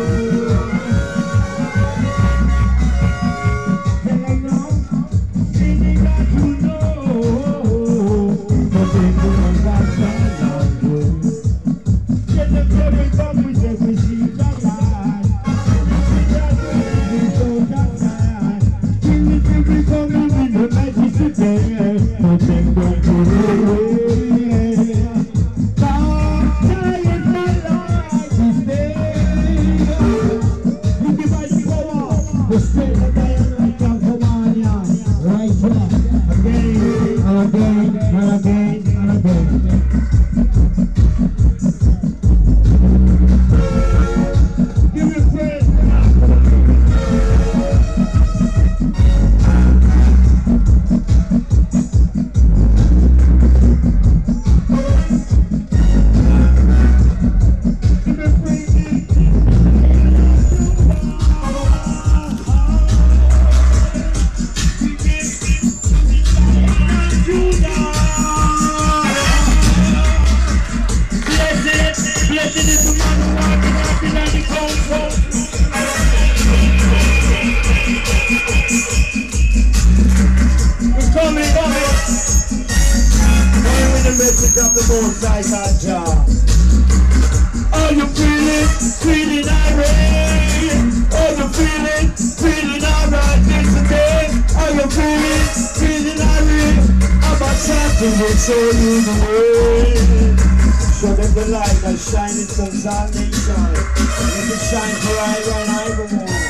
Show them the light that shines in our nation. Let it shine bright and evermore.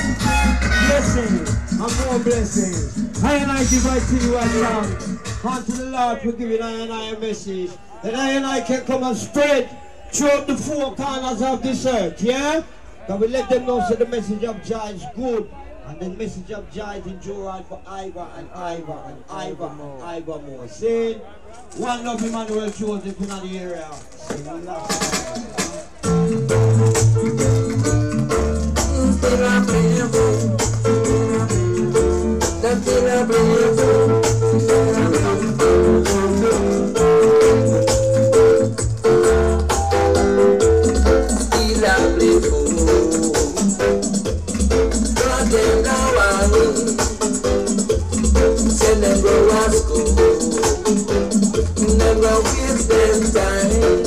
Blessings and more blessings. I and I give right to you right now. Unto the Lord for giving I and I a message. That I and I can come and spread throughout the four corners of this earth, yeah? That we let them know that the message of Jah is good. And the message of Jah is endured for Iva and Iva and Iva and Iva more. See? One love Emmanuel Joseph in the area. Never waste them time.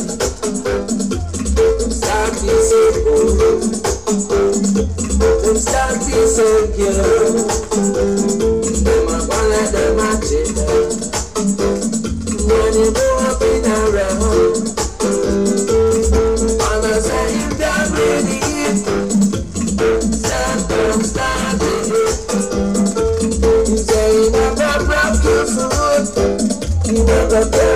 Start be so good. Them start be so good. Them a go like them a cheater. When you go up in a round, and I say you done ready. Start it. You say you never broke your foot. You never broke.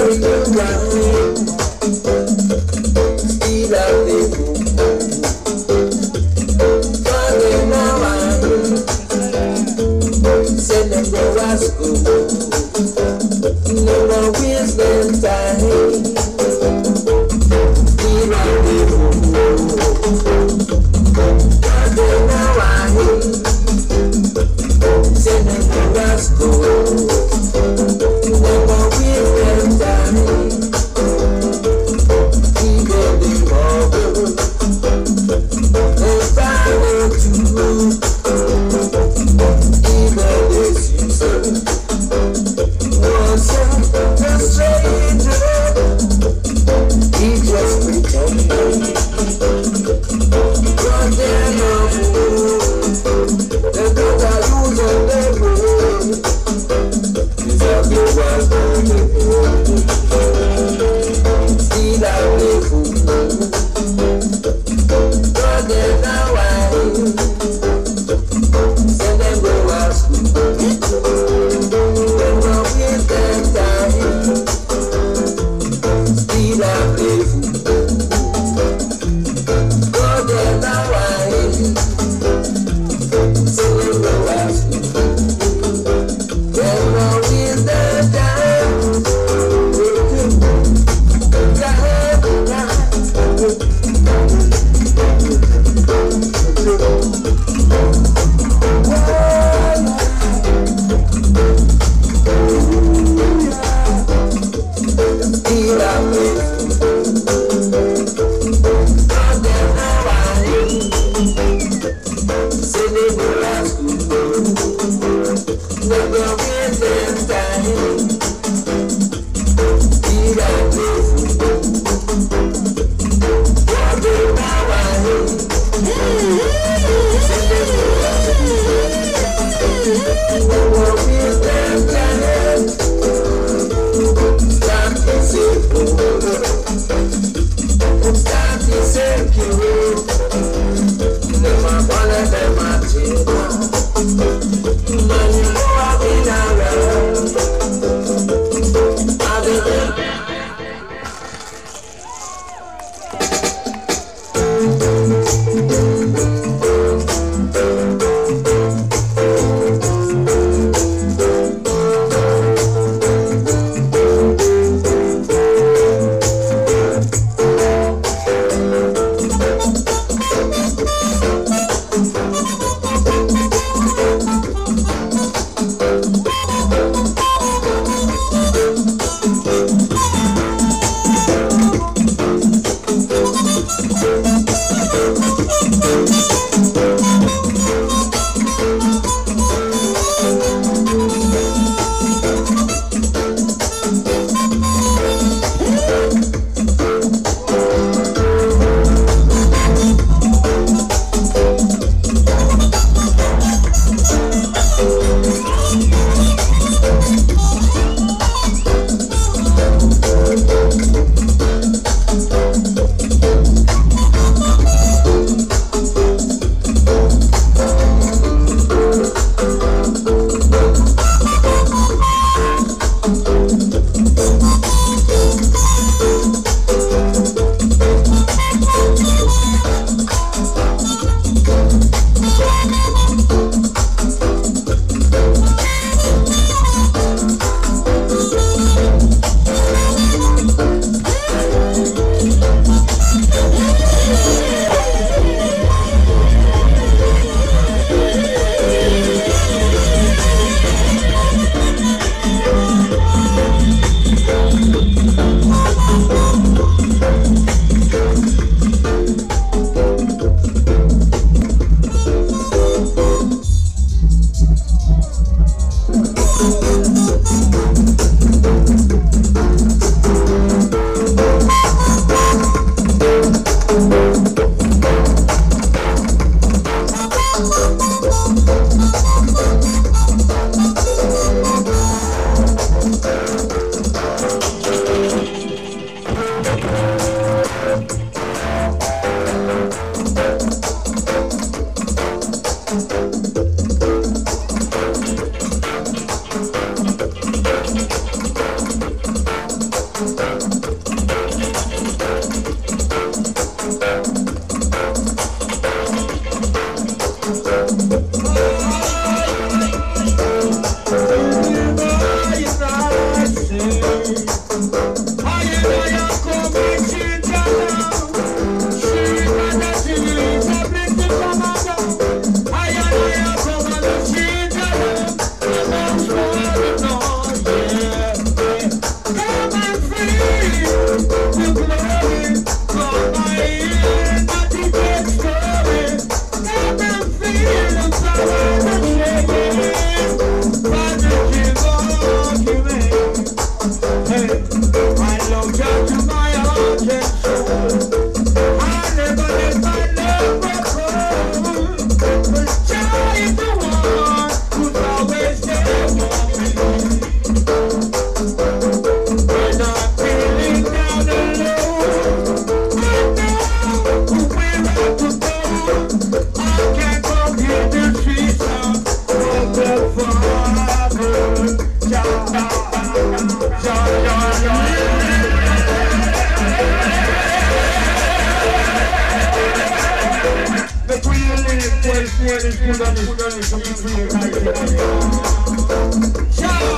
The queen live, well, swear is good on it, so we feel like it.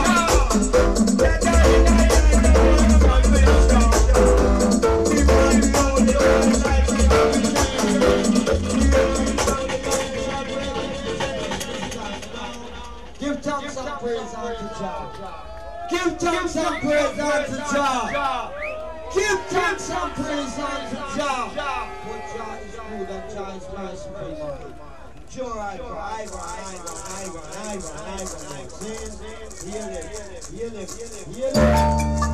Give thanks and praise unto Jah. Give thanks and praise unto Jah. Give thanks and praise unto Jah. For Jah is good and Jah is merciful. Sure, I go. See? Heal it.